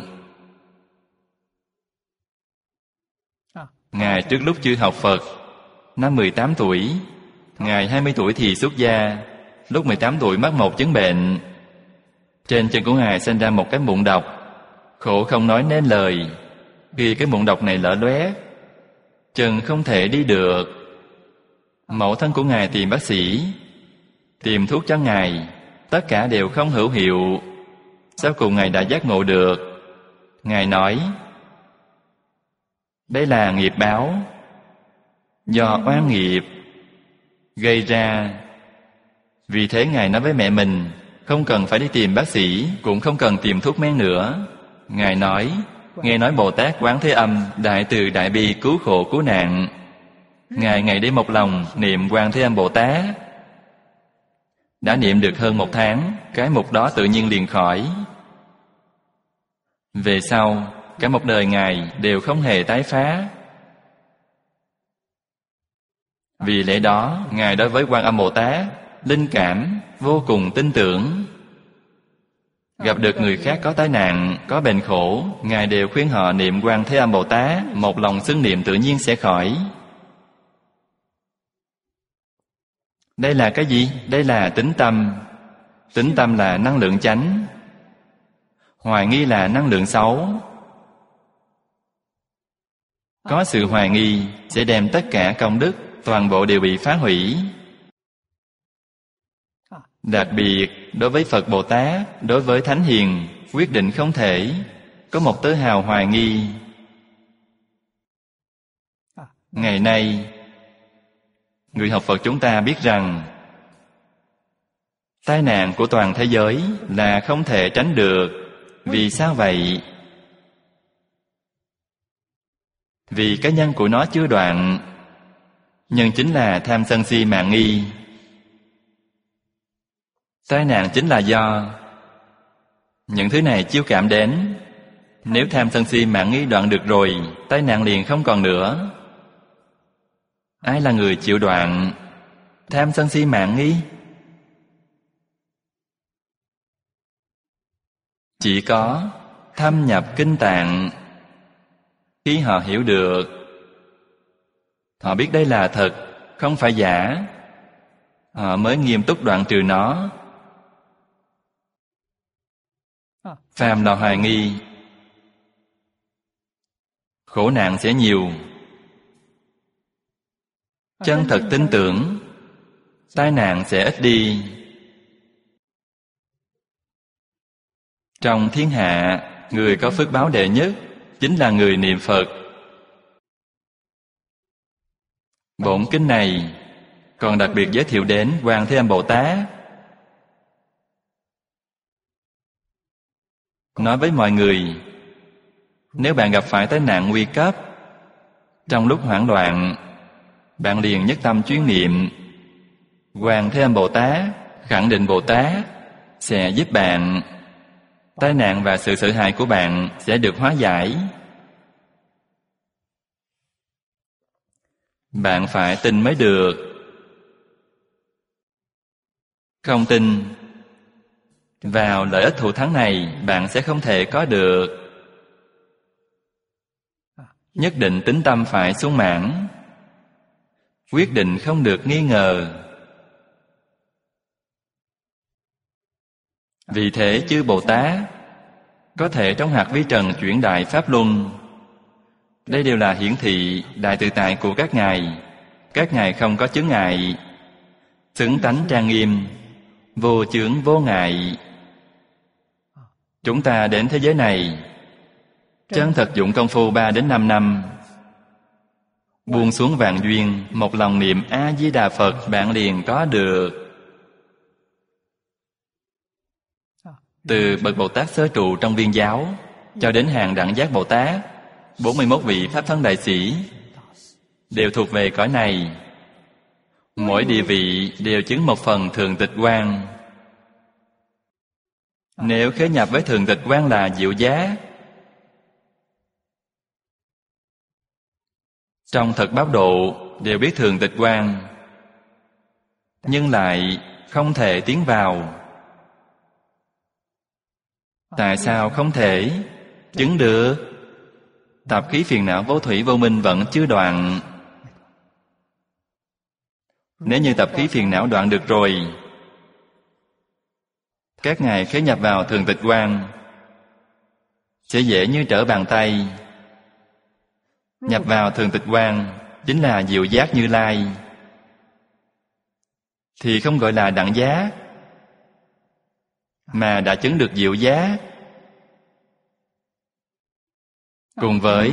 Speaker 1: Ngài trước lúc chưa học Phật, năm mười tám tuổi, Ngài hai mươi tuổi thì xuất gia. Lúc mười tám tuổi mắc một chứng bệnh. Trên chân của Ngài sinh ra một cái mụn độc, khổ không nói nên lời. Khi cái mụn độc này lở loét, chân không thể đi được. Mẫu thân của Ngài tìm bác sĩ, tìm thuốc cho Ngài, tất cả đều không hữu hiệu. Sau cùng Ngài đã giác ngộ được. Ngài nói, đây là nghiệp báo, do oan nghiệp gây ra. Vì thế Ngài nói với mẹ mình, không cần phải đi tìm bác sĩ, cũng không cần tìm thuốc men nữa. Ngài nói, nghe nói Bồ Tát Quán Thế Âm đại từ đại bi cứu khổ cứu nạn. Ngài ngày đêm một lòng niệm Quán Thế Âm Bồ Tát. Đã niệm được hơn một tháng, cái mục đó tự nhiên liền khỏi. Về sau, cả một đời Ngài đều không hề tái phá. Vì lẽ đó, Ngài đối với Quan Âm Bồ Tát linh cảm, vô cùng tin tưởng. Gặp được người khác có tai nạn, có bệnh khổ, Ngài đều khuyên họ niệm Quan Thế Âm Bồ Tát, một lòng xưng niệm tự nhiên sẽ khỏi. Đây là cái gì? Đây là tín tâm. Tín tâm là năng lượng chánh. Hoài nghi là năng lượng xấu. Có sự hoài nghi sẽ đem tất cả công đức toàn bộ đều bị phá hủy. Đặc biệt đối với Phật Bồ Tát, đối với Thánh Hiền, quyết định không thể có một tơ hào hoài nghi. Ngày nay, người học Phật chúng ta biết rằng tai nạn của toàn thế giới là không thể tránh được. Vì sao vậy? Vì cái nhân của nó chưa đoạn. Nhân chính là tham sân si mạn nghi. Tai nạn chính là do những thứ này chiêu cảm đến. Nếu tham sân si mạn nghi đoạn được rồi, tai nạn liền không còn nữa. Ai là người chịu đoạn tham sân si mạn nghi? Chỉ có thâm nhập kinh tạng. Khi họ hiểu được, họ biết đây là thật, không phải giả, họ mới nghiêm túc đoạn trừ nó. Phàm là hoài nghi, khổ nạn sẽ nhiều. Chân thật tin tưởng, tai nạn sẽ ít đi. Trong thiên hạ, người có phước báo đệ nhất chính là người niệm Phật. Bổn kinh này còn đặc biệt giới thiệu đến Quan Thế Âm Bồ Tát. nói với mọi người, nếu bạn gặp phải tai nạn nguy cấp, trong lúc hoảng loạn, bạn liền nhất tâm chuyên niệm Quan Thế Âm Bồ Tát, khẳng định Bồ Tát sẽ giúp bạn. Tai nạn và sự sợ hãi của bạn sẽ được hóa giải. Bạn phải tin mới được. Không tin vào lợi ích thù thắng này, bạn sẽ không thể có được. Nhất định tín tâm phải sung mãn, quyết định không được nghi ngờ. Vì thế chư Bồ Tát có thể trong hạt vi trần chuyển đại pháp luân. Đây đều là hiển thị đại tự tại của các ngài. Các ngài không có chướng ngại, xứng tánh trang nghiêm, vô chướng vô ngại. Chúng ta đến thế giới này chân thật dụng công phu ba đến năm năm, buông xuống vạn duyên, một lòng niệm A Di Đà Phật, bạn liền có được. Từ bậc Bồ Tát sơ trụ trong Viên giáo cho đến hàng Đẳng Giác Bồ Tát, bốn mươi mốt vị Pháp Thân Đại Sĩ đều thuộc về cõi này. Mỗi địa vị đều chứng một phần thường tịch quang. Nếu khế nhập với thường tịch quang là diệu giác, trong thật báo độ đều biết thường tịch quang, nhưng lại không thể tiến vào. Tại sao không thể chứng được? Tập khí phiền não vô thủy vô minh vẫn chưa đoạn. Nếu như tập khí phiền não đoạn được rồi, các ngài khế nhập vào thường tịch quang sẽ dễ như trở bàn tay. Nhập vào thường tịch quang chính là diệu giác Như Lai, thì không gọi là đẳng giác, mà đã chứng được diệu giác. Cùng với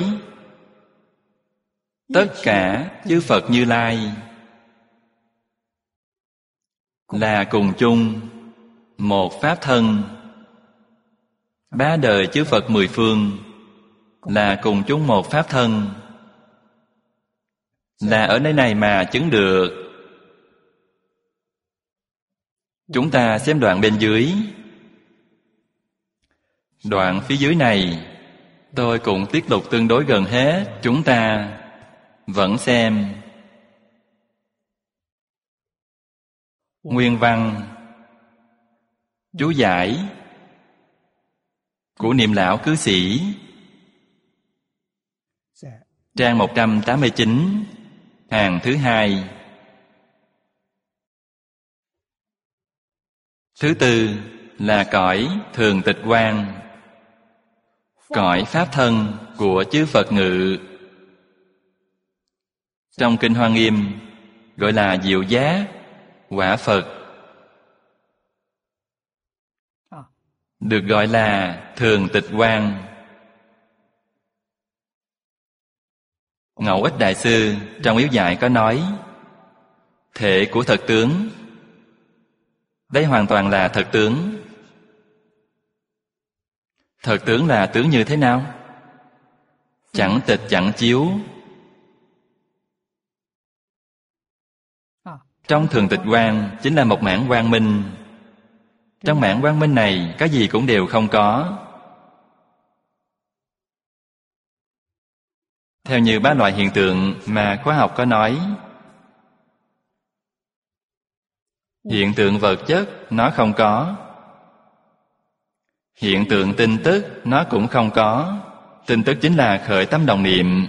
Speaker 1: tất cả chư Phật Như Lai là cùng chung một pháp thân. Ba đời chư Phật mười phương là cùng chung một pháp thân, là ở nơi này mà chứng được. Chúng ta xem đoạn bên dưới. Đoạn phía dưới này tôi cũng tiết lục tương đối gần hết. Chúng ta vẫn xem nguyên văn chú giải của Niệm Lão Cư Sĩ, trang một trăm tám mươi chín, hàng thứ hai. Thứ tư là cõi thường tịch quang, cõi pháp thân của chư Phật ngự. Trong Kinh Hoa Nghiêm gọi là diệu giác quả Phật, được gọi là thường tịch quang. Ngẫu Ích Đại Sư trong Yếu Giải có nói, thể của thật tướng, đây hoàn toàn là thật tướng. Thật tướng là tướng như thế nào? Chẳng tịch chẳng chiếu. Trong thường tịch quang chính là một mảng quang minh. Trong mảng quang minh này, cái gì cũng đều không có. Theo như ba loại hiện tượng mà khoa học có nói, hiện tượng vật chất nó không có, hiện tượng tin tức nó cũng không có. Tin tức chính là khởi tâm đồng niệm.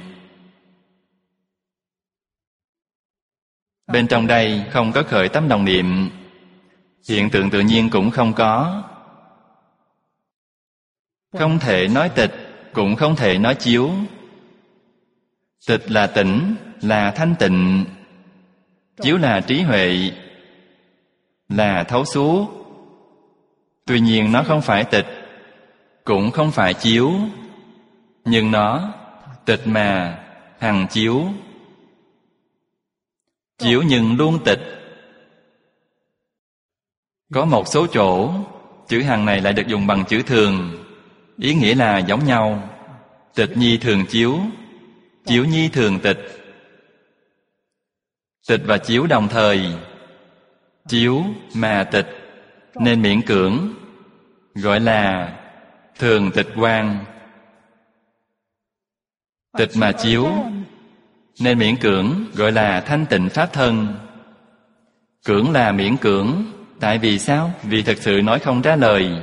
Speaker 1: Bên trong đây không có khởi tâm đồng niệm, hiện tượng tự nhiên cũng không có. Không thể nói tịch, cũng không thể nói chiếu. Tịch là tỉnh, là thanh tịnh. Chiếu là trí huệ, là thấu suốt. Tuy nhiên nó không phải tịch, cũng không phải chiếu, nhưng nó tịch mà hằng chiếu. Chiếu nhưng luôn tịch. Có một số chỗ chữ hằng này lại được dùng bằng chữ thường, ý nghĩa là giống nhau. Tịch nhi thường chiếu, chiếu nhi thường tịch. Tịch và chiếu đồng thời. Chiếu mà tịch nên miễn cưỡng, gọi là thường tịch quang. Tịch mà chiếu nên miễn cưỡng, gọi là thanh tịnh pháp thân. Cưỡng là miễn cưỡng. Tại vì sao? Vì thực sự nói không ra lời.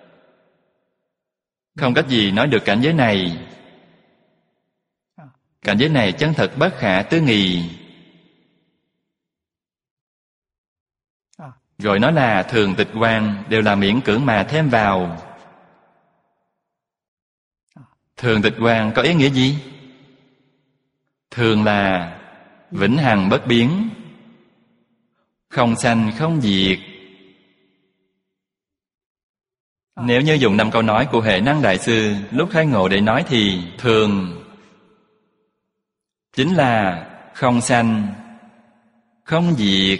Speaker 1: Không cách gì nói được cảnh giới này. Cảnh giới này chân thật bất khả tư nghị. Gọi nó là thường tịch quang, đều là miễn cưỡng mà thêm vào. Thường tịch quang có ý nghĩa gì? Thường là vĩnh hằng bất biến, không sanh không diệt. Nếu như dùng năm câu nói của Huệ Năng Đại Sư lúc khai ngộ để nói thì thường chính là không sanh, không diệt.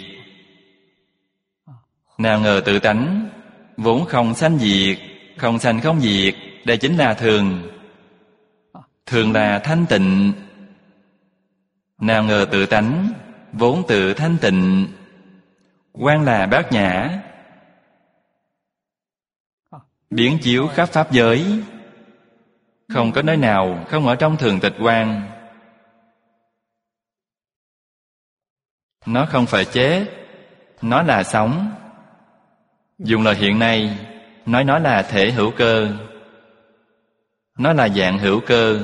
Speaker 1: Nào ngờ tự tánh vốn không sanh diệt, không sanh không diệt. Đây chính là thường. Thường là thanh tịnh. Nào ngờ tự tánh vốn tự thanh tịnh. Quang là bát nhã, biến chiếu khắp pháp giới. Không có nơi nào không ở trong thường tịch quang. Nó không phải chết, nó là sống. Dùng lời hiện nay nói nó là thể hữu cơ. Nó là dạng hữu cơ.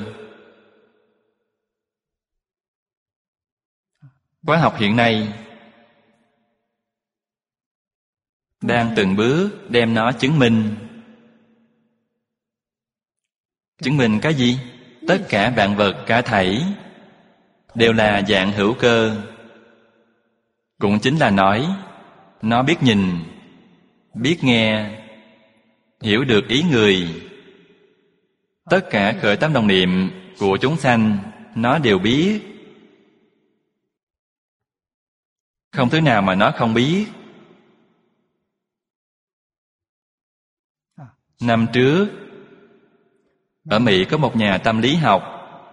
Speaker 1: Khoa học hiện nay đang từng bước đem nó chứng minh. Chứng minh cái gì? Tất cả vạn vật cả thảy đều là dạng hữu cơ. Cũng chính là nói nó biết nhìn, biết nghe, hiểu được ý người. Tất cả khởi tâm đồng niệm của chúng sanh nó đều biết. Không thứ nào mà nó không biết. Năm trước ở Mỹ có một nhà tâm lý học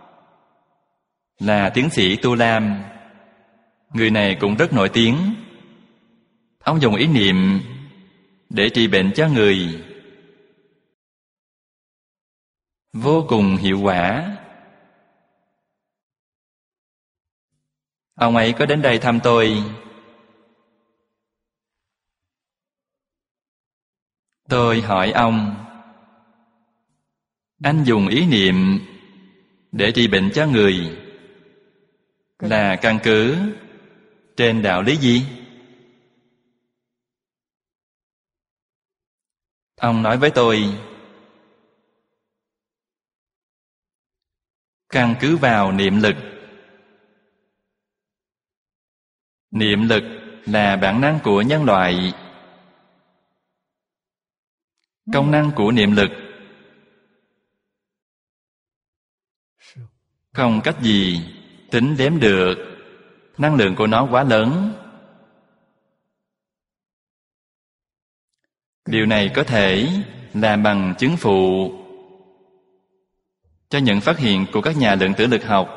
Speaker 1: là tiến sĩ Tu Lam. Người này cũng rất nổi tiếng. Ông dùng ý niệm để trị bệnh cho người, vô cùng hiệu quả. Ông ấy có đến đây thăm tôi. Tôi hỏi ông, anh dùng ý niệm để trị bệnh cho người là căn cứ trên đạo lý gì? Ông nói với tôi, căn cứ vào niệm lực. Niệm lực là bản năng của nhân loại. Công năng của niệm lực không cách gì tính đếm được. Năng lượng của nó quá lớn. Điều này có thể làm bằng chứng phụ cho những phát hiện của các nhà lượng tử lực học.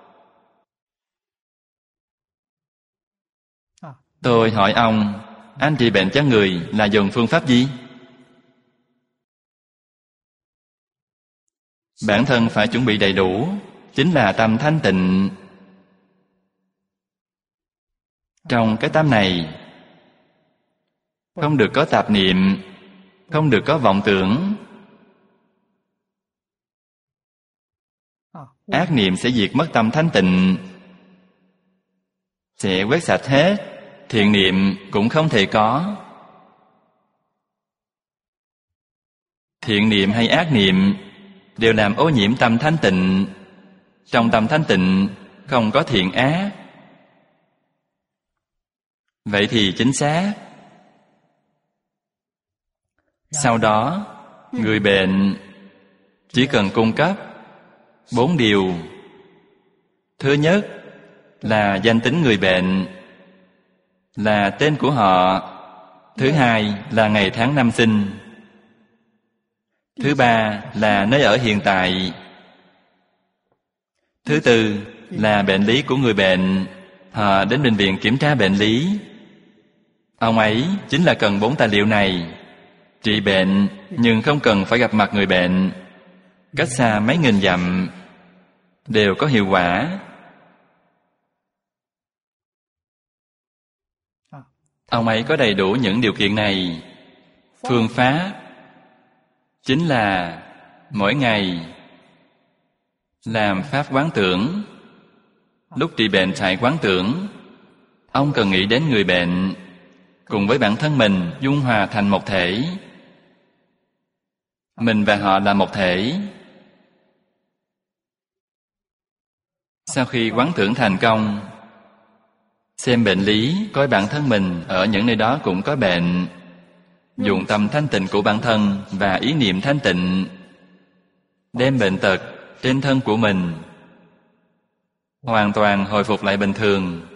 Speaker 1: Tôi hỏi ông, anh trị bệnh cho người là dùng phương pháp gì? Bản thân phải chuẩn bị đầy đủ, chính là tâm thanh tịnh. Trong cái tâm này không được có tạp niệm, không được có vọng tưởng. Ác niệm sẽ diệt mất tâm thanh tịnh, sẽ quét sạch hết. Thiện niệm cũng không thể có. Thiện niệm hay ác niệm đều làm ô nhiễm tâm thanh tịnh. Trong tâm thanh tịnh không có thiện ác. Vậy thì chính xác. Sau đó, người bệnh chỉ cần cung cấp bốn điều. Thứ nhất là danh tính người bệnh, là tên của họ. Thứ hai là ngày tháng năm sinh. Thứ ba là nơi ở hiện tại. Thứ tư là bệnh lý của người bệnh. Họ đến bệnh viện kiểm tra bệnh lý. Ông ấy chính là cần bốn tài liệu này. Trị bệnh nhưng không cần phải gặp mặt người bệnh. Cách xa mấy nghìn dặm đều có hiệu quả. Ông ấy có đầy đủ những điều kiện này. Phương pháp chính là mỗi ngày làm pháp quán tưởng. Lúc trị bệnh phải quán tưởng. Ông cần nghĩ đến người bệnh cùng với bản thân mình dung hòa thành một thể. Mình và họ là một thể. Sau khi quán tưởng thành công, xem bệnh lý, coi bản thân mình ở những nơi đó cũng có bệnh. Dùng tâm thanh tịnh của bản thân và ý niệm thanh tịnh, đem bệnh tật trên thân của mình hoàn toàn hồi phục lại bình thường.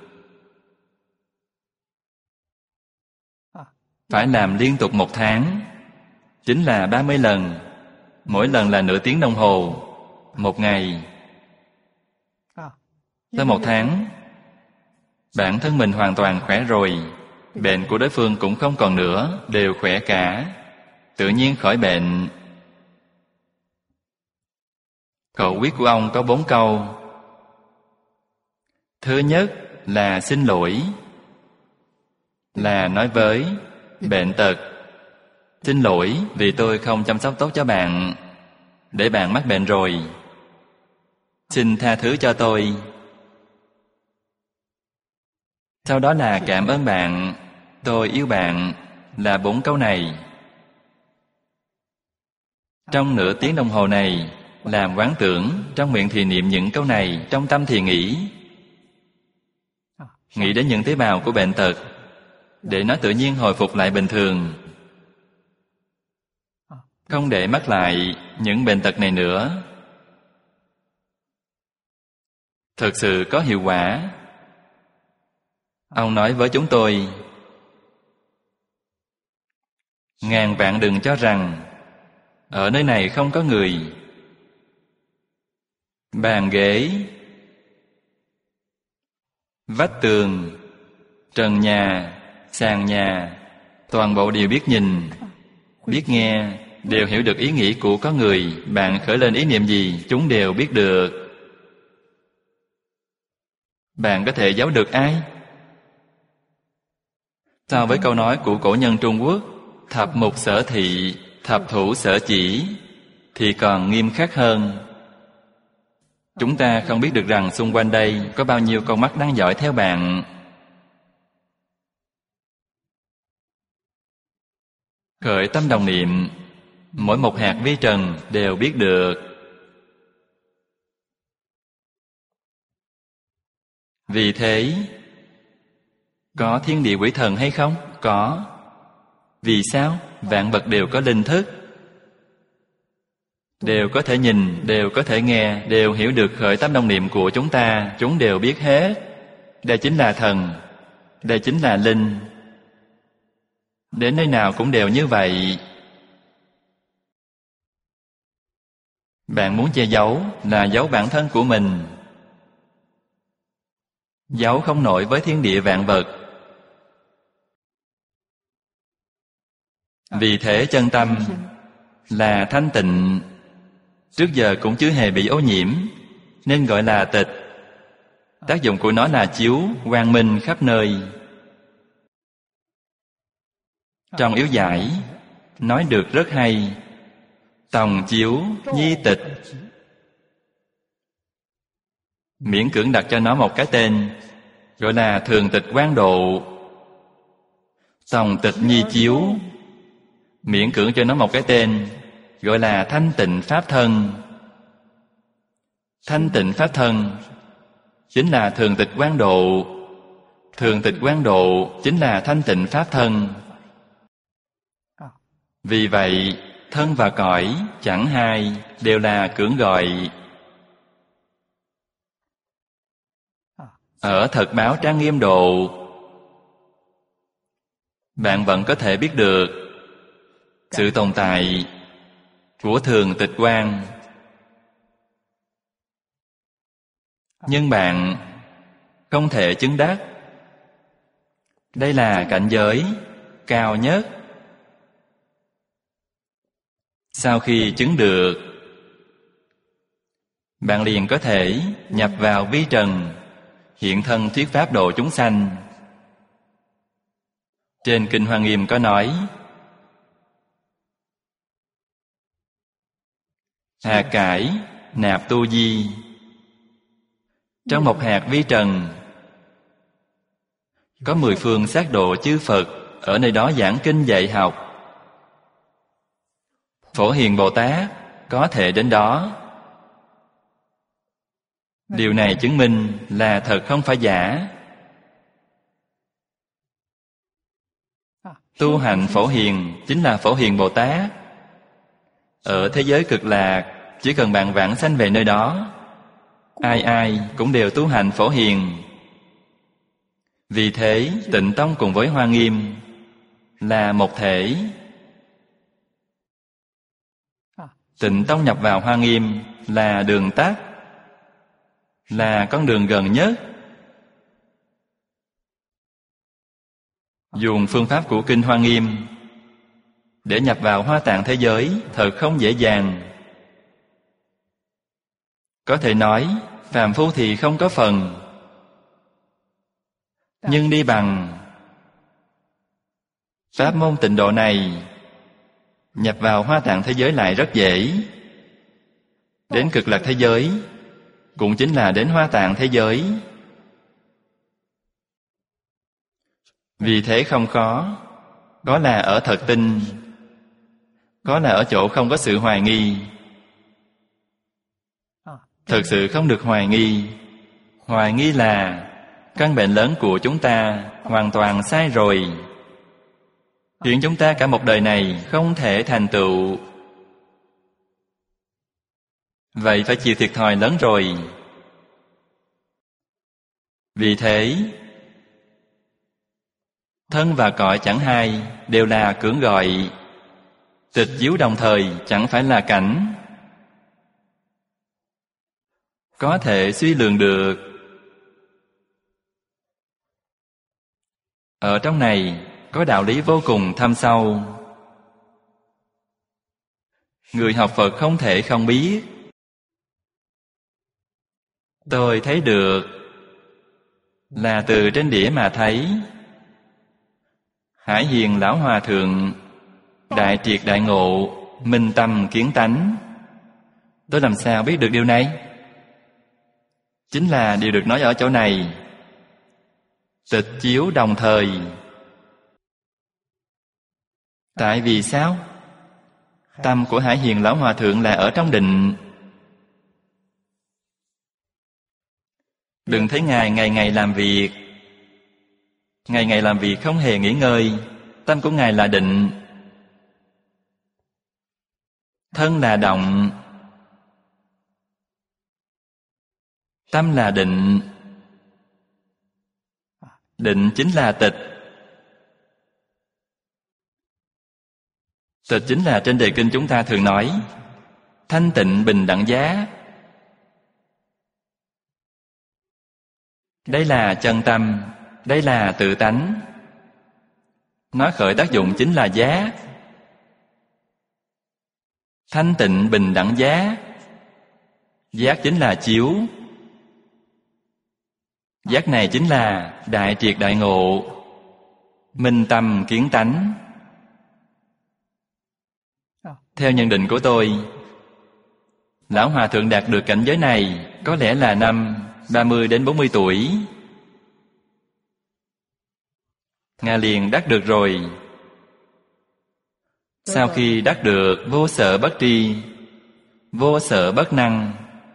Speaker 1: Phải làm liên tục một tháng, chính là ba mươi lần. Mỗi lần là nửa tiếng đồng hồ, một ngày. Sau một tháng, bản thân mình hoàn toàn khỏe rồi. Bệnh của đối phương cũng không còn nữa, đều khỏe cả, tự nhiên khỏi bệnh. Khẩu quyết của ông có bốn câu. Thứ nhất là xin lỗi, là nói với bệnh tật: xin lỗi vì tôi không chăm sóc tốt cho bạn, để bạn mắc bệnh rồi. Xin tha thứ cho tôi. Sau đó là cảm ơn bạn, tôi yêu bạn, là bốn câu này. Trong nửa tiếng đồng hồ này, làm quán tưởng, trong miệng thì niệm những câu này, trong tâm thì nghĩ. Nghĩ đến những tế bào của bệnh tật, để nó tự nhiên hồi phục lại bình thường. Không để mắc lại những bệnh tật này nữa. Thực sự có hiệu quả. Ông nói với chúng tôi: ngàn vạn đừng cho rằng ở nơi này không có người. Bàn ghế, vách tường, trần nhà, sàn nhà, toàn bộ đều biết nhìn, biết nghe, đều hiểu được ý nghĩ của có người. Bạn khởi lên ý niệm gì, chúng đều biết được. Bạn có thể giấu được ai? So với câu nói của cổ nhân Trung Quốc, thập mục sở thị, thập thủ sở chỉ, thì còn nghiêm khắc hơn. Chúng ta không biết được rằng xung quanh đây có bao nhiêu con mắt đang dõi theo bạn. Khởi tâm đồng niệm, mỗi một hạt vi trần đều biết được. Vì thế, có thiên địa quỷ thần hay không? Có. Vì sao? Vạn vật đều có linh thức, đều có thể nhìn, đều có thể nghe, đều hiểu được khởi tâm đồng niệm của chúng ta. Chúng đều biết hết. Đây chính là thần, đây chính là linh. Đến nơi nào cũng đều như vậy. Bạn muốn che giấu là giấu bản thân của mình, giấu không nổi với thiên địa vạn vật. Vì thế chân tâm là thanh tịnh, trước giờ cũng chưa hề bị ô nhiễm, nên gọi là tịch. Tác dụng của nó là chiếu quang minh khắp nơi. Trong yếu giải nói được rất hay: tòng chiếu nhi tịch. Miễn cưỡng đặt cho nó một cái tên, gọi là thường tịch quang độ. Tòng tịch nhi chiếu, miễn cưỡng cho nó một cái tên, gọi là thanh tịnh pháp thân. Thanh tịnh pháp thân chính là thường tịch quang độ. Thường tịch quang độ chính là thanh tịnh pháp thân. Vì vậy, thân và cõi chẳng hai, đều là cưỡng gọi. Ở thật báo trang nghiêm độ, bạn vẫn có thể biết được sự tồn tại của Thường Tịch Quan. Nhưng bạn không thể chứng đắc. Đây là cảnh giới cao nhất. Sau khi chứng được, bạn liền có thể nhập vào vi trần, hiện thân thuyết pháp độ chúng sanh. Trên Kinh Hoa Nghiêm có nói: hạt cải nạp tu di. Trong một hạt vi trần có mười phương sát độ chư Phật ở nơi đó giảng kinh dạy học. Phổ Hiền Bồ Tát có thể đến đó. Điều này chứng minh là thật, không phải giả. Tu hành Phổ Hiền chính là Phổ Hiền Bồ Tát. Ở thế giới cực lạc, chỉ cần bạn vãng sanh về nơi đó, ai ai cũng đều tu hành Phổ Hiền. Vì thế, Tịnh Tông cùng với Hoa Nghiêm là một thể. Tịnh Tông nhập vào Hoa Nghiêm là đường tắt, là con đường gần nhất. Dùng phương pháp của Kinh Hoa Nghiêm để nhập vào Hoa Tạng thế giới thật không dễ dàng. Có thể nói phàm phu thì không có phần, nhưng đi bằng pháp môn tịnh độ này, nhập vào Hoa Tạng thế giới lại rất dễ. Đến Cực Lạc thế giới cũng chính là đến Hoa Tạng thế giới. Vì thế không khó. Có là ở thật tin, có là ở chỗ không có sự hoài nghi. Thật sự không được hoài nghi. Hoài nghi là căn bệnh lớn của chúng ta hoàn toàn sai rồi, khiến chúng ta cả một đời này không thể thành tựu. Vậy phải chịu thiệt thòi lớn rồi. Vì thế, thân và cõi chẳng hai đều là cưỡng gọi. Tịch chiếu đồng thời chẳng phải là cảnh. Có thể suy lường được. Ở trong này có đạo lý vô cùng thâm sâu. Người học Phật không thể không biết. Tôi thấy được là từ trên đĩa mà thấy. Hải Hiền Lão Hòa Thượng đại triệt đại ngộ, minh tâm kiến tánh. Tôi làm sao biết được điều này? Chính là điều được nói ở chỗ này. Tịch chiếu đồng thời. Tại vì sao? Tâm của Hải Hiền Lão Hòa Thượng là ở trong định. Đừng thấy Ngài ngày ngày làm việc. Ngày ngày làm việc không hề nghỉ ngơi. Tâm của Ngài là định. Thân là động, tâm là định. Định chính là tịch. Tịch chính là trên đề kinh chúng ta thường nói thanh tịnh bình đẳng giá. Đây là chân tâm, đây là tự tánh. Nói khởi tác dụng chính là giá. Thanh tịnh bình đẳng giá. Giác chính là chiếu. Giác này chính là đại triệt đại ngộ, minh tâm kiến tánh. Theo nhận định của tôi, Lão Hòa Thượng đạt được cảnh giới này có lẽ là năm ba mươi đến bốn mươi tuổi. Ngài liền đắc được rồi. Sau khi đắc được vô sợ bất tri, vô sợ bất năng.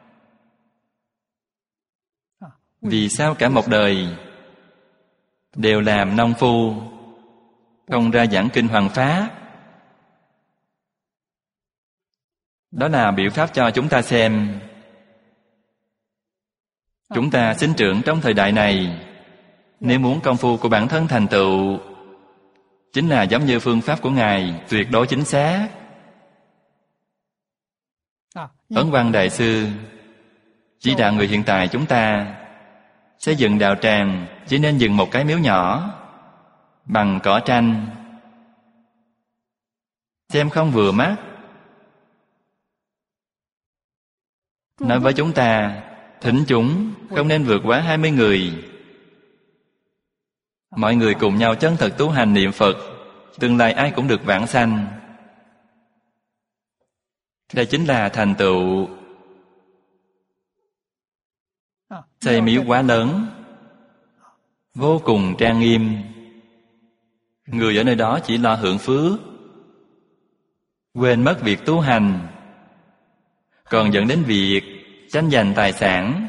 Speaker 1: Vì sao cả một đời đều làm nông phu, không ra giảng kinh hoằng pháp? Đó là biểu pháp cho chúng ta xem. Chúng ta sinh trưởng trong thời đại này, nếu muốn công phu của bản thân thành tựu, chính là giống như phương pháp của Ngài tuyệt đối chính xác. Ấn Quang Đại Sư chỉ đạo người hiện tại chúng ta xây dựng đạo tràng chỉ nên dựng một cái miếu nhỏ bằng cỏ tranh, xem không vừa mắt. Nói với chúng ta thỉnh chúng không nên vượt quá hai mươi người. Mọi người cùng nhau chân thật tu hành niệm Phật, tương lai ai cũng được vãng sanh. Đây chính là thành tựu. Xây miếu quá lớn, vô cùng trang nghiêm. Người ở nơi đó chỉ lo hưởng phước, quên mất việc tu hành, còn dẫn đến việc tranh giành tài sản.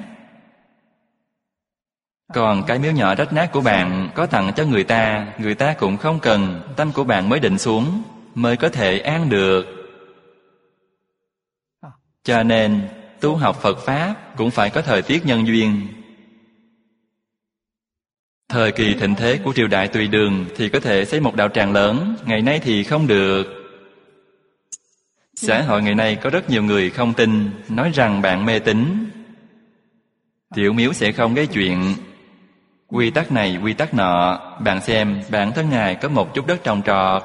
Speaker 1: Còn cái miếu nhỏ rách nát của bạn có tặng cho người ta, người ta cũng không cần, tâm của bạn mới định xuống, mới có thể an được. Cho nên tu học Phật Pháp cũng phải có thời tiết nhân duyên. Thời kỳ thịnh thế của triều đại Tùy Đường thì có thể xây một đạo tràng lớn, ngày nay thì không được. Xã hội ngày nay có rất nhiều người không tin, nói rằng bạn mê tín. Tiểu miếu sẽ không gây chuyện. Quy tắc này, quy tắc nọ, bạn xem bản thân Ngài có một chút đất trồng trọt.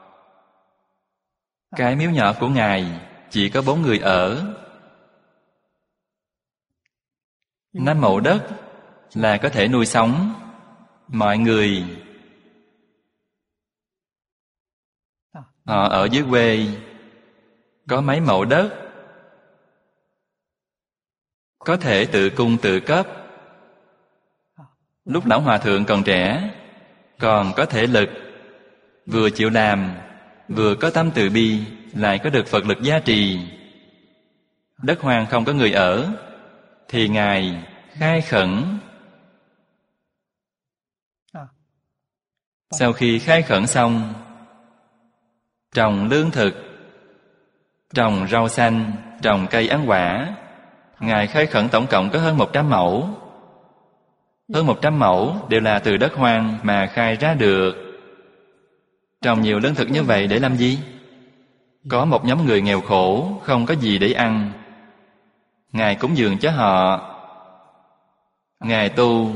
Speaker 1: Cái miếu nhỏ của Ngài chỉ có bốn người ở. Năm mẫu đất là có thể nuôi sống mọi người. Họ ở dưới quê có mấy mẫu đất, có thể tự cung tự cấp. Lúc lão hòa thượng còn trẻ, còn có thể lực, vừa chịu làm, vừa có tâm từ bi, lại có được Phật lực gia trì. Đất hoang không có người ở, thì Ngài khai khẩn. Sau khi khai khẩn xong, trồng lương thực, trồng rau xanh, trồng cây ăn quả. Ngài khai khẩn tổng cộng có hơn một trăm mẫu. Hơn một trăm mẫu đều là từ đất hoang mà khai ra được. Trồng nhiều lương thực như vậy để làm gì? Có một nhóm người nghèo khổ, không có gì để ăn, Ngài cúng dường cho họ. Ngài tu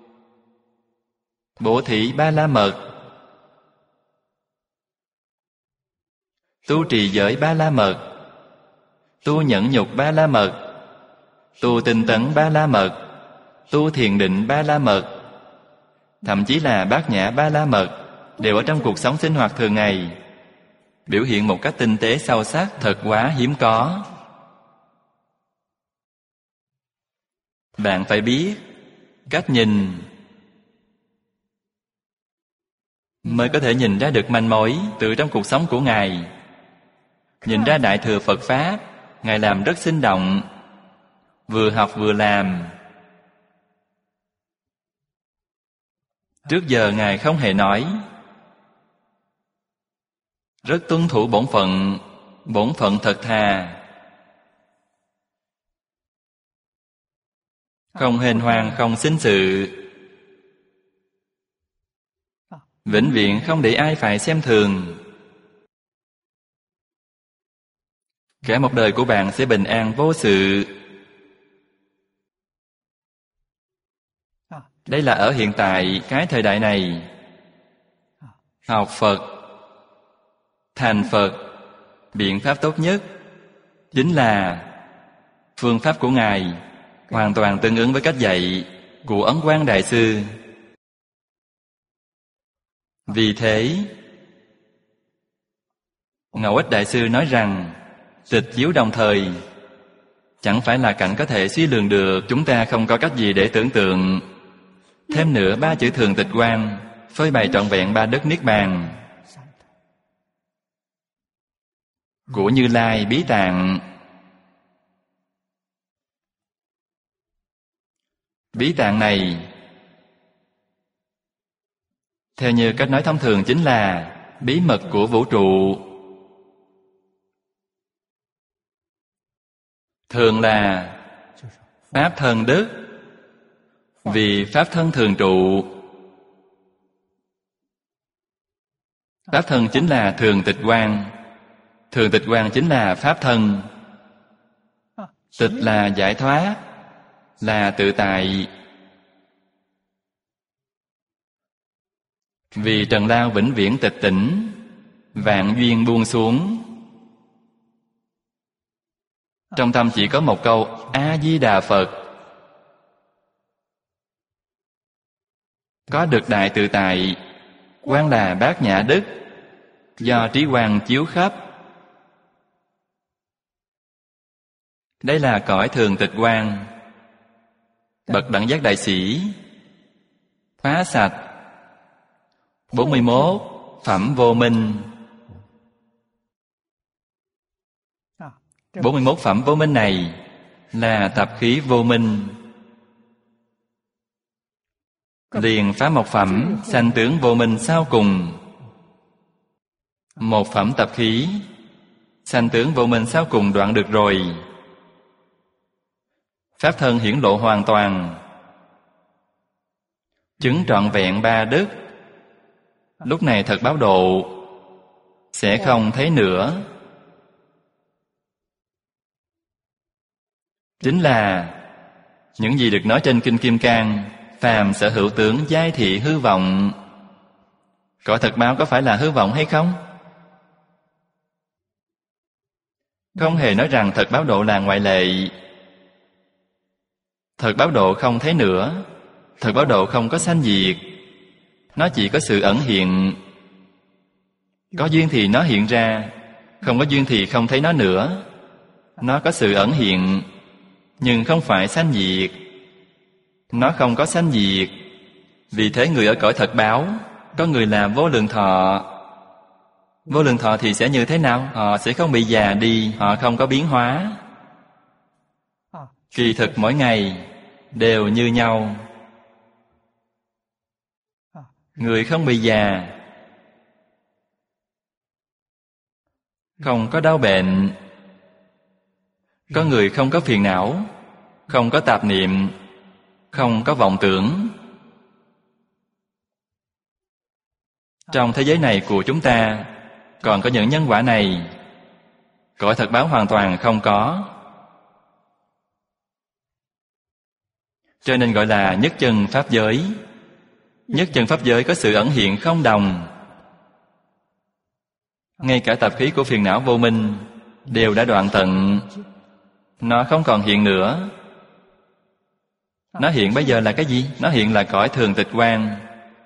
Speaker 1: bố thí ba la mật, tu trì giới ba la mật, tu nhẫn nhục ba la mật, tu tinh tấn ba la mật, tu thiền định ba la mật, thậm chí là bát nhã ba la mật, đều ở trong cuộc sống sinh hoạt thường ngày, biểu hiện một cách tinh tế sâu sắc, thật quá hiếm có. Bạn phải biết cách nhìn mới có thể nhìn ra được manh mối từ trong cuộc sống của Ngài. Nhìn ra Đại Thừa Phật Pháp, Ngài làm rất sinh động, vừa học vừa làm. Trước giờ Ngài không hề nói, rất tuân thủ bổn phận, bổn phận thật thà, không hên hoang, không sinh sự, vĩnh viễn không để ai phải xem thường. Cả một đời của bạn sẽ bình an vô sự. Đây là ở hiện tại cái thời đại này. Học Phật, thành Phật, biện pháp tốt nhất chính là phương pháp của Ngài, hoàn toàn tương ứng với cách dạy của Ấn Quang Đại Sư. Vì thế, Ngẫu Ích Đại Sư nói rằng tịch chiếu đồng thời chẳng phải là cảnh có thể suy lường được. Chúng ta không có cách gì để tưởng tượng. Thêm nữa, ba chữ thường tịch quan phơi bày trọn vẹn ba đất Niết Bàn của Như Lai Bí Tạng. Bí Tạng này, theo như cách nói thông thường, chính là bí mật của vũ trụ. Thường là Pháp thân đức, vì Pháp thân thường trụ. Pháp thân chính là thường tịch quan, thường tịch quan chính là Pháp thân. Tịch là giải thoát, là tự tại. Vì trần lao vĩnh viễn tịch tỉnh, vạn duyên buông xuống. Trong tâm chỉ có một câu A-di-đà Phật. Có được đại tự tại, quán là bát nhã đức, do trí quang chiếu khắp. Đây là cõi thường tịch quang. Bậc đẳng giác đại sĩ phá sạch bốn mươi mốt phẩm vô minh. bốn mươi mốt phẩm vô minh này là tập khí vô minh. Liền phá một phẩm sanh tướng vô minh sau cùng. Một phẩm tập khí sanh tướng vô minh sau cùng đoạn được rồi. Pháp thân hiển lộ hoàn toàn, chứng trọn vẹn ba đức. Lúc này thật báo độ, sẽ không thấy nữa. Chính là những gì được nói trên Kinh Kim Cang: phàm sở hữu tướng giai thị hư vọng. Cõi thật báo có phải là hư vọng hay không? Không hề nói rằng thật báo độ là ngoại lệ. Thật báo độ không thấy nữa. Thật báo độ không có sanh diệt. Nó chỉ có sự ẩn hiện. Có duyên thì nó hiện ra, không có duyên thì không thấy nó nữa. Nó có sự ẩn hiện, nhưng không phải sanh diệt. Nó không có sanh diệt. Vì thế người ở cõi thật báo, có người là vô lượng thọ. Vô lượng thọ thì sẽ như thế nào? Họ sẽ không bị già đi, họ không có biến hóa. Kỳ thực mỗi ngày đều như nhau. Người không bị già, không có đau bệnh. Có người không có phiền não, không có tạp niệm, không có vọng tưởng. Trong thế giới này của chúng ta còn có những nhân quả này. Cõi thật báo hoàn toàn không có. Cho nên gọi là nhất chân pháp giới. Nhất chân pháp giới có sự ẩn hiện không đồng. Ngay cả tập khí của phiền não vô minh đều đã đoạn tận. Nó không còn hiện nữa. Nó hiện bây giờ là cái gì? Nó hiện là cõi thường tịch quang.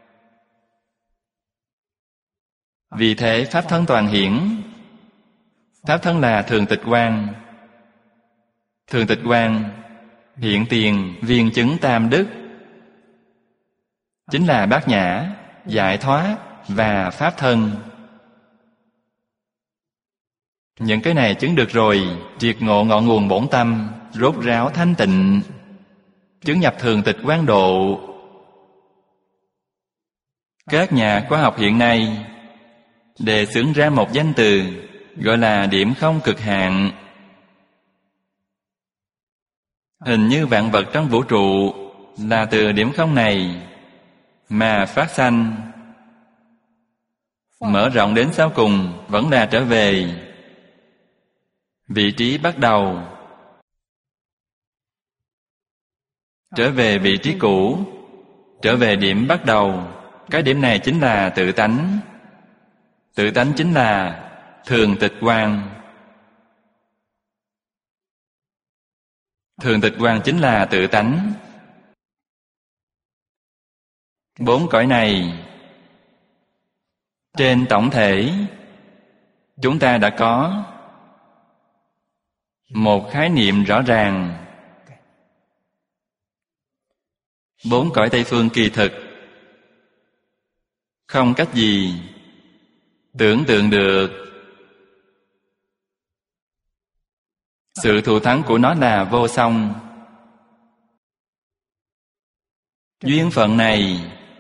Speaker 1: Vì thế pháp thân toàn hiển. Pháp thân là thường tịch quang. Thường tịch quang hiện tiền viên chứng tam đức, chính là bát nhã, giải thoát và pháp thân. Những cái này chứng được rồi, triệt ngộ ngọn nguồn bổn tâm, rốt ráo thanh tịnh, chứng nhập thường tịch quang độ. Các nhà khoa học hiện nay đề xướng ra một danh từ gọi là điểm không cực hạn. Hình như vạn vật trong vũ trụ là từ điểm không này mà phát sanh. Mở rộng đến sau cùng vẫn là trở về vị trí bắt đầu, trở về vị trí cũ, trở về điểm bắt đầu. Cái điểm này chính là tự tánh. Tự tánh chính là thường tịch quang. Thường tịch quang chính là tự tánh. Bốn cõi này trên tổng thể chúng ta đã có một khái niệm rõ ràng. Bốn cõi Tây Phương kỳ thực không cách gì tưởng tượng được. Sự thù thắng của nó là vô song. Duyên phận này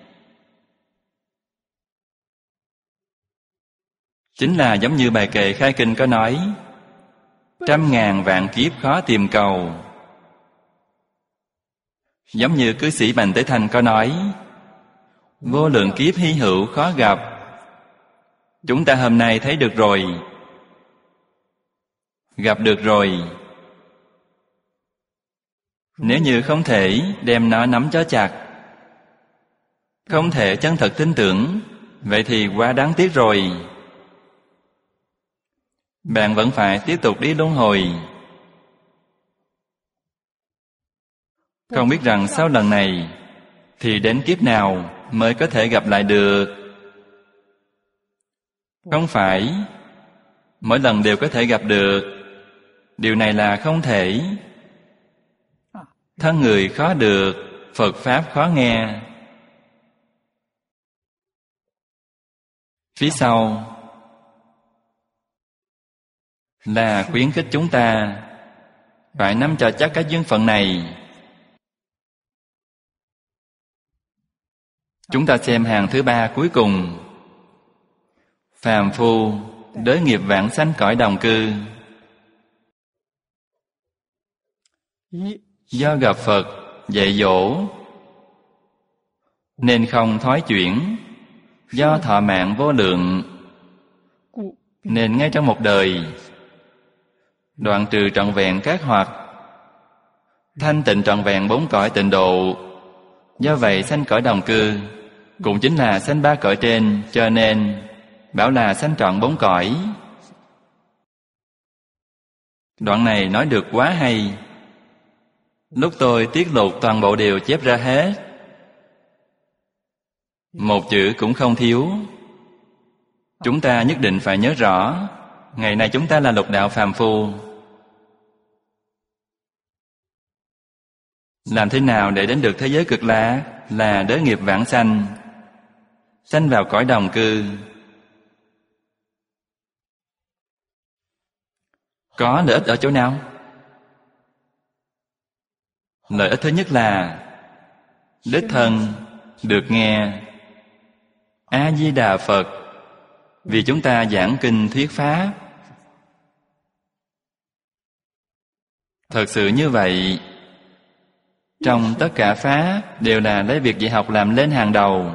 Speaker 1: chính là giống như bài kệ khai kinh có nói: trăm ngàn vạn kiếp khó tìm cầu. Giống như cư sĩ Bành Tế Thanh có nói: vô lượng kiếp hy hữu khó gặp. Chúng ta hôm nay thấy được rồi, gặp được rồi. Nếu như không thể đem nó nắm cho chặt, không thể chân thật tin tưởng, vậy thì quá đáng tiếc rồi. Bạn vẫn phải tiếp tục đi luân hồi. Không biết rằng sau lần này thì đến kiếp nào mới có thể gặp lại được. Không phải mỗi lần đều có thể gặp được. Điều này là không thể. Thân người khó được, Phật Pháp khó nghe. Phía sau là khuyến khích chúng ta phải nắm cho chắc cái duyên phận này. Chúng ta xem hàng thứ ba cuối cùng. Phàm phu đới nghiệp vãng sanh cõi đồng cư. Do gặp Phật dạy dỗ nên không thói chuyển. Do thọ mạng vô lượng nên ngay trong một đời đoạn trừ trọn vẹn các hoặc, thanh tịnh trọn vẹn bốn cõi tịnh độ. Do vậy sanh cõi đồng cư cũng chính là sanh ba cõi trên, cho nên bảo là sanh trọn bốn cõi. Đoạn này nói được quá hay. Lúc tôi tiết lộ toàn bộ đều chép ra hết, một chữ cũng không thiếu. Chúng ta nhất định phải nhớ rõ, ngày nay chúng ta là lục đạo phàm phu. Làm thế nào để đến được thế giới cực lạc? Là đới nghiệp vãng sanh, sanh vào cõi đồng cư. Có lợi ích ở chỗ nào? Lợi ích thứ nhất là đích thân được nghe A-di-đà Phật vì chúng ta giảng kinh thuyết pháp. Thật sự như vậy, trong tất cả pháp đều là lấy việc dạy học làm lên hàng đầu.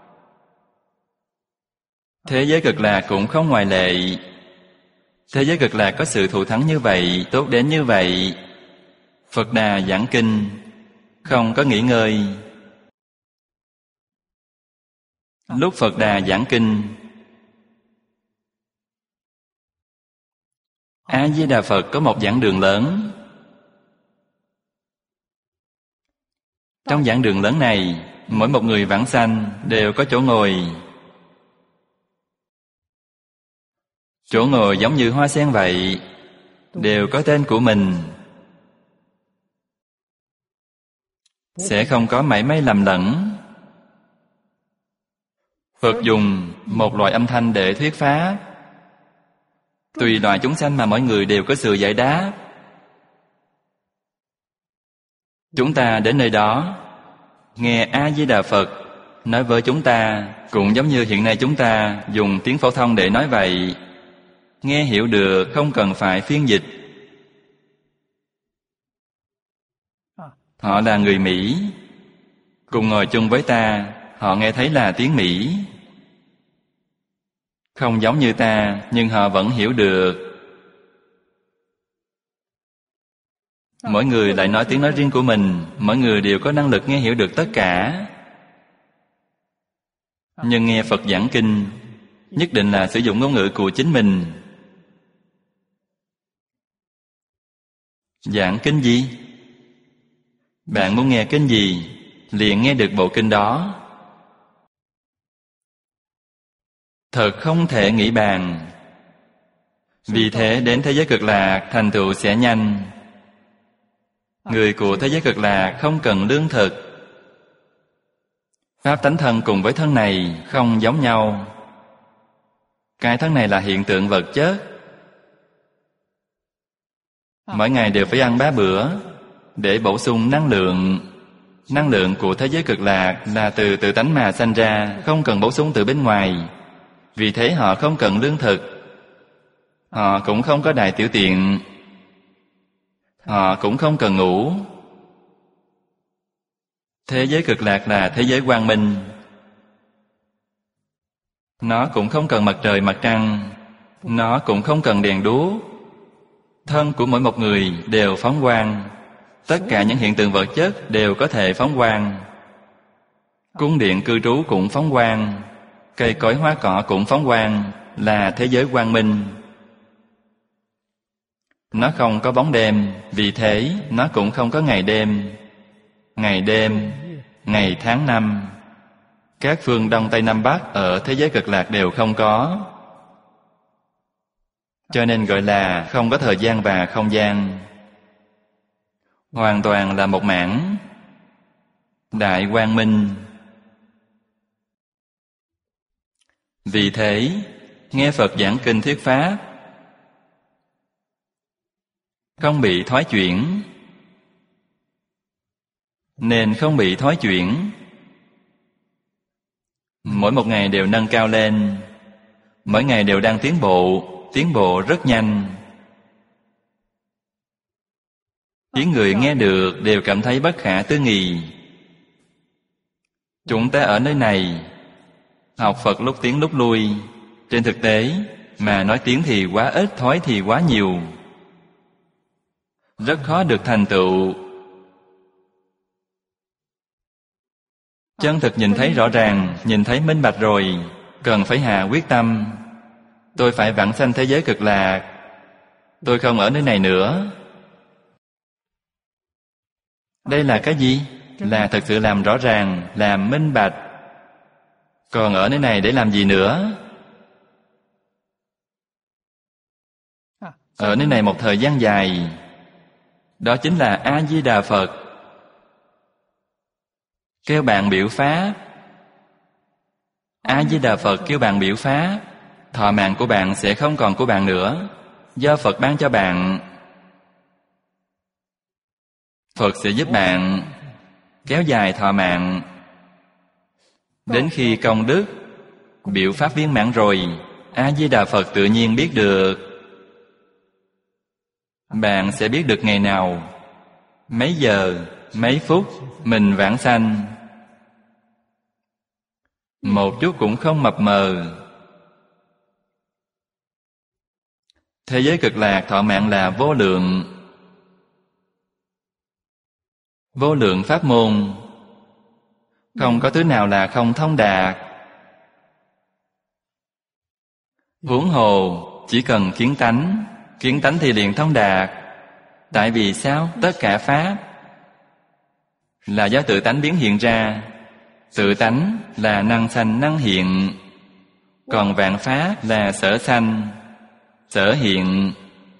Speaker 1: Thế giới cực lạc cũng không ngoại lệ. Thế giới cực lạc có sự thù thắng như vậy, tốt đến như vậy. Phật Đà giảng kinh không có nghỉ ngơi. Lúc Phật Đà giảng kinh, A-di-đà Phật có một giảng đường lớn. Trong giảng đường lớn này, mỗi một người vãng sanh đều có chỗ ngồi. Chỗ ngồi giống như hoa sen vậy, đều có tên của mình. Sẽ không có mảy may lầm lẫn. Phật dùng một loại âm thanh để thuyết pháp. Tùy loại chúng sanh mà mỗi người đều có sự giải đáp. Chúng ta đến nơi đó, nghe A-di-đà Phật nói với chúng ta, cũng giống như hiện nay chúng ta dùng tiếng phổ thông để nói vậy. Nghe hiểu được, không cần phải phiên dịch. Họ là người Mỹ, cùng ngồi chung với ta, họ nghe thấy là tiếng Mỹ. Không giống như ta, nhưng họ vẫn hiểu được. Mỗi người lại nói tiếng nói riêng của mình, mỗi người đều có năng lực nghe hiểu được tất cả. Nhưng nghe Phật giảng kinh, nhất định là sử dụng ngôn ngữ của chính mình. Giảng kinh gì? Bạn muốn nghe kinh gì, liền nghe được bộ kinh đó. Thật không thể nghĩ bàn. Vì thế đến thế giới cực lạc thành tựu sẽ nhanh. Người của thế giới cực lạc không cần lương thực. Pháp tánh thân cùng với thân này không giống nhau. Cái thân này là hiện tượng vật chất. Mỗi ngày đều phải ăn ba bữa để bổ sung năng lượng. Năng lượng của thế giới cực lạc là từ tự tánh mà sanh ra, không cần bổ sung từ bên ngoài. Vì thế họ không cần lương thực. Họ cũng không có đại tiểu tiện. Họ cũng không cần ngủ. Thế giới cực lạc là thế giới quang minh. Nó cũng không cần mặt trời mặt trăng. Nó cũng không cần đèn đuốc. Thân của mỗi một người đều phóng quang. Tất cả những hiện tượng vật chất đều có thể phóng quang. Cung điện cư trú cũng phóng quang, cây cối hoa cỏ cũng phóng quang, là thế giới quang minh. Nó không có bóng đêm, vì thế nó cũng không có ngày đêm. Ngày đêm, ngày tháng năm, các phương Đông Tây Nam Bắc ở thế giới Cực Lạc đều không có. Cho nên gọi là không có thời gian và không gian. Hoàn toàn là một mảng đại quang minh. Vì thế, nghe Phật giảng kinh thuyết pháp không bị thoái chuyển. Nên không bị thoái chuyển. Mỗi một ngày đều nâng cao lên. Mỗi ngày đều đang tiến bộ, tiến bộ rất nhanh. Tiếng người nghe được đều cảm thấy bất khả tư nghị. Chúng ta ở nơi này học Phật lúc tiến lúc lui. Trên thực tế mà nói tiếng thì quá ít, thói thì quá nhiều, rất khó được thành tựu. Chân thực nhìn thấy rõ ràng, nhìn thấy minh bạch rồi, cần phải hạ quyết tâm. Tôi phải vãng sanh thế giới Cực Lạc. Tôi không ở nơi này nữa. Đây là cái gì? Là thật sự làm rõ ràng, làm minh bạch. Còn ở nơi này để làm gì nữa? Ở nơi này một thời gian dài. Đó chính là A-di-đà Phật kêu bạn biểu pháp. A-di-đà Phật kêu bạn biểu pháp. Thọ mạng của bạn sẽ không còn của bạn nữa, do Phật ban cho bạn. Phật sẽ giúp bạn kéo dài thọ mạng. Đến khi công đức biểu pháp viên mãn rồi, A-di-đà Phật tự nhiên biết được. Bạn sẽ biết được ngày nào, mấy giờ, mấy phút mình vãng sanh. Một chút cũng không mập mờ. Thế giới Cực Lạc thọ mạng là vô lượng. Vô lượng pháp môn, không có thứ nào là không thông đạt. Huống hồ chỉ cần kiến tánh, kiến tánh thì liền thông đạt. Tại vì sao? Tất cả pháp là do tự tánh biến hiện ra. Tự tánh là năng sanh năng hiện, còn vạn pháp là sở sanh sở hiện.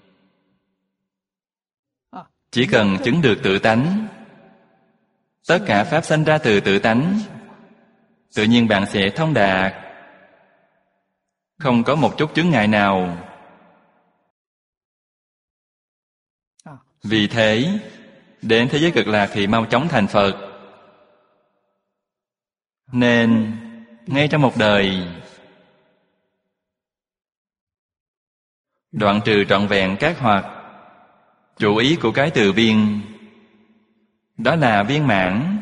Speaker 1: Chỉ cần chứng được tự tánh, tất cả pháp sanh ra từ tự tánh, tự nhiên bạn sẽ thông đạt, không có một chút chướng ngại nào. Vì thế, đến thế giới Cực Lạc thì mau chóng thành Phật. Nên, ngay trong một đời, đoạn trừ trọn vẹn các hoặc. Chủ ý của cái từ viên, đó là viên mãn.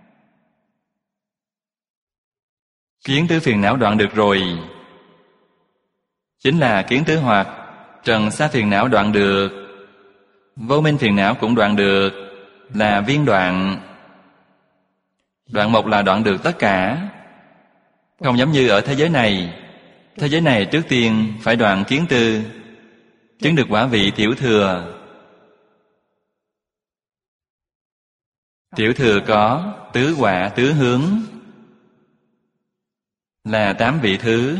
Speaker 1: Kiến tứ phiền não đoạn được rồi, chính là kiến tứ hoặc. Trần sa phiền não đoạn được, vô minh phiền não cũng đoạn được, là viên đoạn. Đoạn một là đoạn được tất cả. Không giống như ở thế giới này. Thế giới này trước tiên phải đoạn kiến tư, chứng được quả vị tiểu thừa. Tiểu thừa có tứ quả tứ hướng, là tám vị thứ.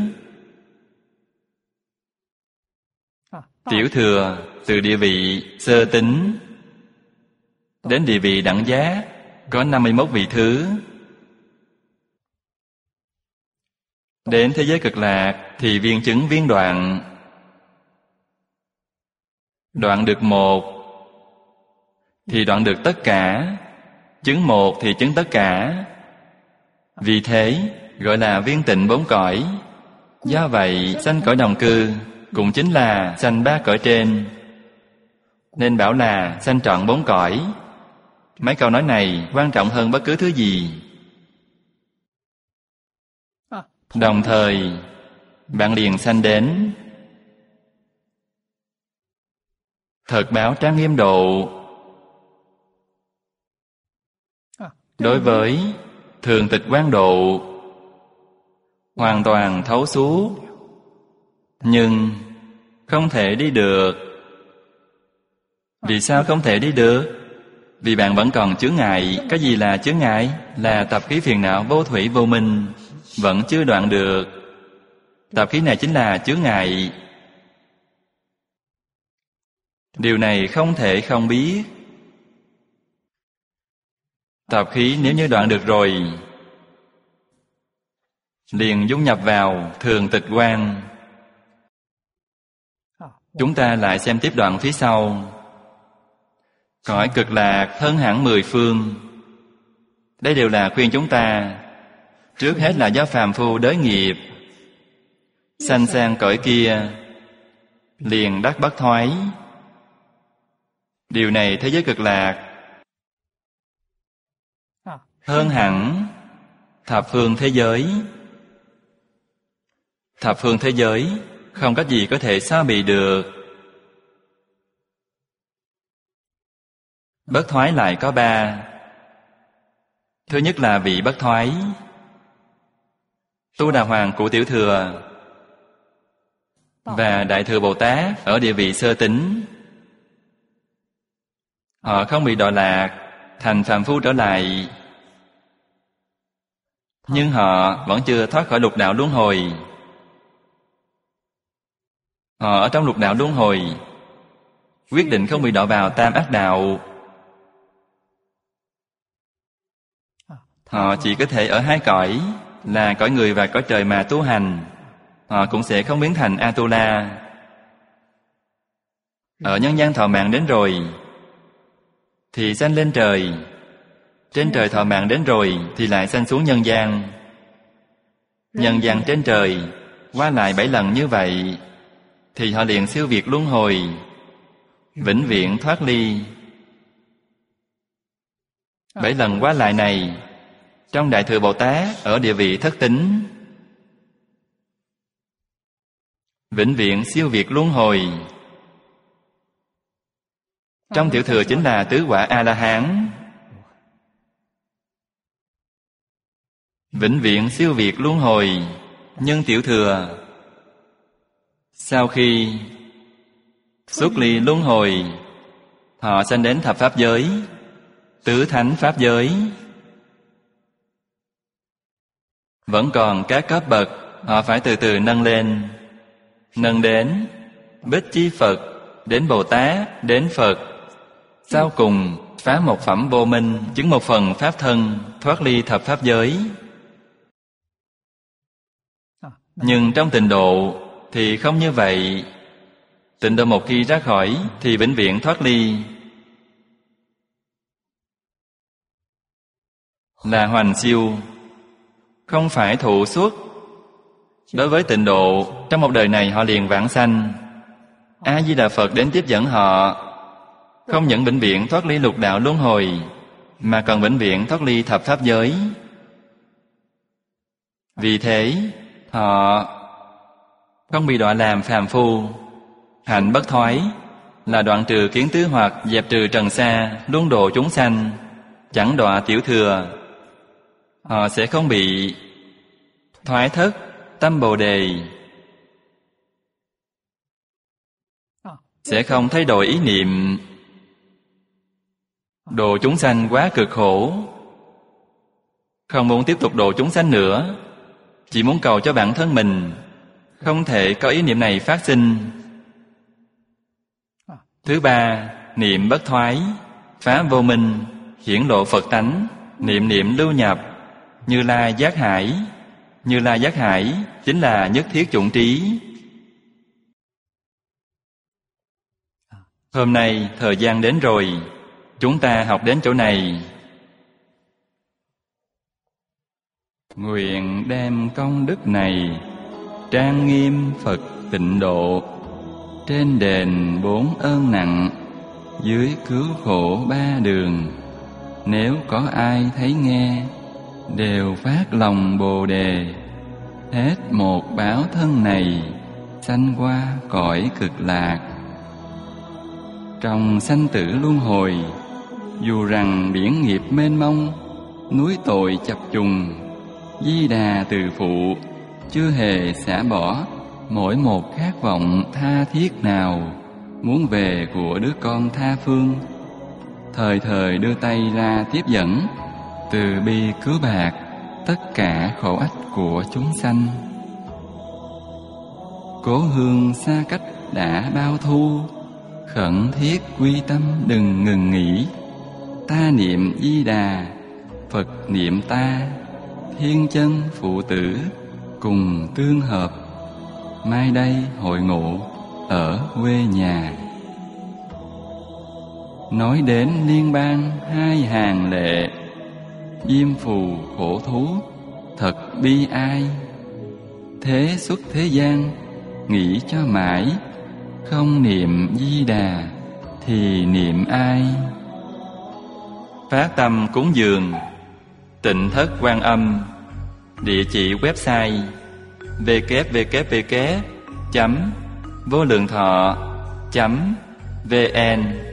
Speaker 1: Tiểu thừa từ địa vị sơ tính đến địa vị đẳng giác có năm mươi mốt vị thứ. Đến thế giới Cực Lạc thì viên chứng viên đoạn. Đoạn được một thì đoạn được tất cả, chứng một thì chứng tất cả. Vì thế gọi là viên tịnh bốn cõi. Do vậy sanh cõi đồng cư cũng chính là sanh ba cõi trên. Nên bảo là sanh trọn bốn cõi. Mấy câu nói này quan trọng hơn bất cứ thứ gì. Đồng thời bạn liền sanh đến thật báo trang nghiêm độ. đối với thường tịch quán độ hoàn toàn thấu suốt, nhưng không thể đi được. Vì sao không thể đi được? Vì bạn vẫn còn chướng ngại. Cái gì là chướng ngại? Là tập khí phiền não vô thủy vô minh, vẫn chưa đoạn được. Tập khí này chính là chướng ngại. Điều này không thể không biết. Tập khí nếu như đoạn được rồi, liền dung nhập vào thường tịch quang. Chúng ta lại xem tiếp đoạn phía sau. Cõi cực lạc hơn hẳn mười phương. Đây đều là khuyên chúng ta, trước hết là do phàm phu đới nghiệp, sanh sang cõi kia, liền đắc bất thoái. Điều này thế giới cực lạc hơn hẳn thập phương thế giới. Thập phương thế giới không có gì có thể so bì được. Bất thoái lại có ba. Thứ nhất là vị bất thoái. Tu Đà Hoàng của Tiểu Thừa và Đại Thừa Bồ Tát ở địa vị sơ tính, họ không bị đọa lạc thành phàm phu trở lại, nhưng họ vẫn chưa thoát khỏi lục đạo luân hồi. Họ ở trong lục đạo luân hồi, quyết định không bị đọa vào tam ác đạo. Họ chỉ có thể ở hai cõi, là cõi người và cõi trời mà tu hành. Họ cũng sẽ không biến thành A-tu-la. Ở nhân gian thọ mạng đến rồi thì sanh lên trời. Trên trời thọ mạng đến rồi thì lại sanh xuống nhân gian. Nhân gian trên trời qua lại bảy lần như vậy, thì họ liền siêu việt luân hồi, vĩnh viễn thoát ly. Bảy lần qua lại này, trong Đại Thừa Bồ Tát ở địa vị thất tính, vĩnh viễn siêu việt luân hồi. Trong Tiểu Thừa chính là tứ quả A-la-hán, vĩnh viễn siêu việt luân hồi. Nhưng Tiểu Thừa sau khi xuất ly luân hồi, họ sanh đến thập pháp giới, tứ thánh pháp giới. Vẫn còn các cấp bậc, họ phải từ từ nâng lên, nâng đến Bích Chi Phật, đến Bồ Tát, đến Phật. Sau cùng phá một phẩm vô minh, chứng một phần pháp thân, thoát ly thập pháp giới. Nhưng trong tịnh độ thì không như vậy. Tịnh độ một khi ra khỏi thì vĩnh viễn thoát ly, là hoành siêu, không phải thụ xuất. Đối với tịnh độ, trong một đời này họ liền vãng sanh. A-di-đà Phật đến tiếp dẫn họ, không những vĩnh viễn thoát ly lục đạo luân hồi, mà còn vĩnh viễn thoát ly thập pháp giới. Vì thế, họ không bị đọa làm phàm phu. Hạnh bất thoái là đoạn trừ kiến tứ hoặc, dẹp trừ trần sa, luân độ chúng sanh, chẳng đọa Tiểu Thừa. Họ sẽ không bị thoái thất tâm Bồ Đề, sẽ không thay đổi ý niệm độ chúng sanh quá cực khổ, không muốn tiếp tục độ chúng sanh nữa, chỉ muốn cầu cho bản thân mình, không thể có ý niệm này phát sinh. Thứ ba, niệm bất thoái, phá vô minh, hiển lộ Phật tánh, niệm niệm lưu nhập, Như Lai giác hải. Như Lai giác hải chính là nhất thiết chủng trí. Hôm nay thời gian đến rồi, chúng ta học đến chỗ này. Nguyện đem công đức này trang nghiêm Phật tịnh độ, trên đền bốn ơn nặng, dưới cứu khổ ba đường. Nếu có ai thấy nghe, đều phát lòng Bồ Đề, hết một báo thân này, sanh qua cõi cực lạc. Trong sanh tử luân hồi, dù rằng biển nghiệp mênh mông,
Speaker 2: núi tội chập trùng, Di Đà từ phụ, chưa hề xả bỏ mỗi một khát vọng tha thiết nào muốn về của đứa con tha phương, thời thời đưa tay ra tiếp dẫn, từ bi cứu bạc tất cả khổ ách của chúng sanh. Cố hương xa cách đã bao thu, khẩn thiết quy tâm đừng ngừng nghỉ. Ta niệm Di Đà, Phật niệm ta, thiên chân phụ tử cùng tương hợp. Mai đây hội ngộ ở quê nhà. Nói đến liên bang hai hàng lệ, diêm phù khổ thú thật bi ai. Thế xuất thế gian nghĩ cho mãi, không niệm Di Đà thì niệm ai.
Speaker 1: Phát tâm cúng dường Tịnh Thất Quan Âm. Địa chỉ website w w w chấm vô lượng thọ chấm v n.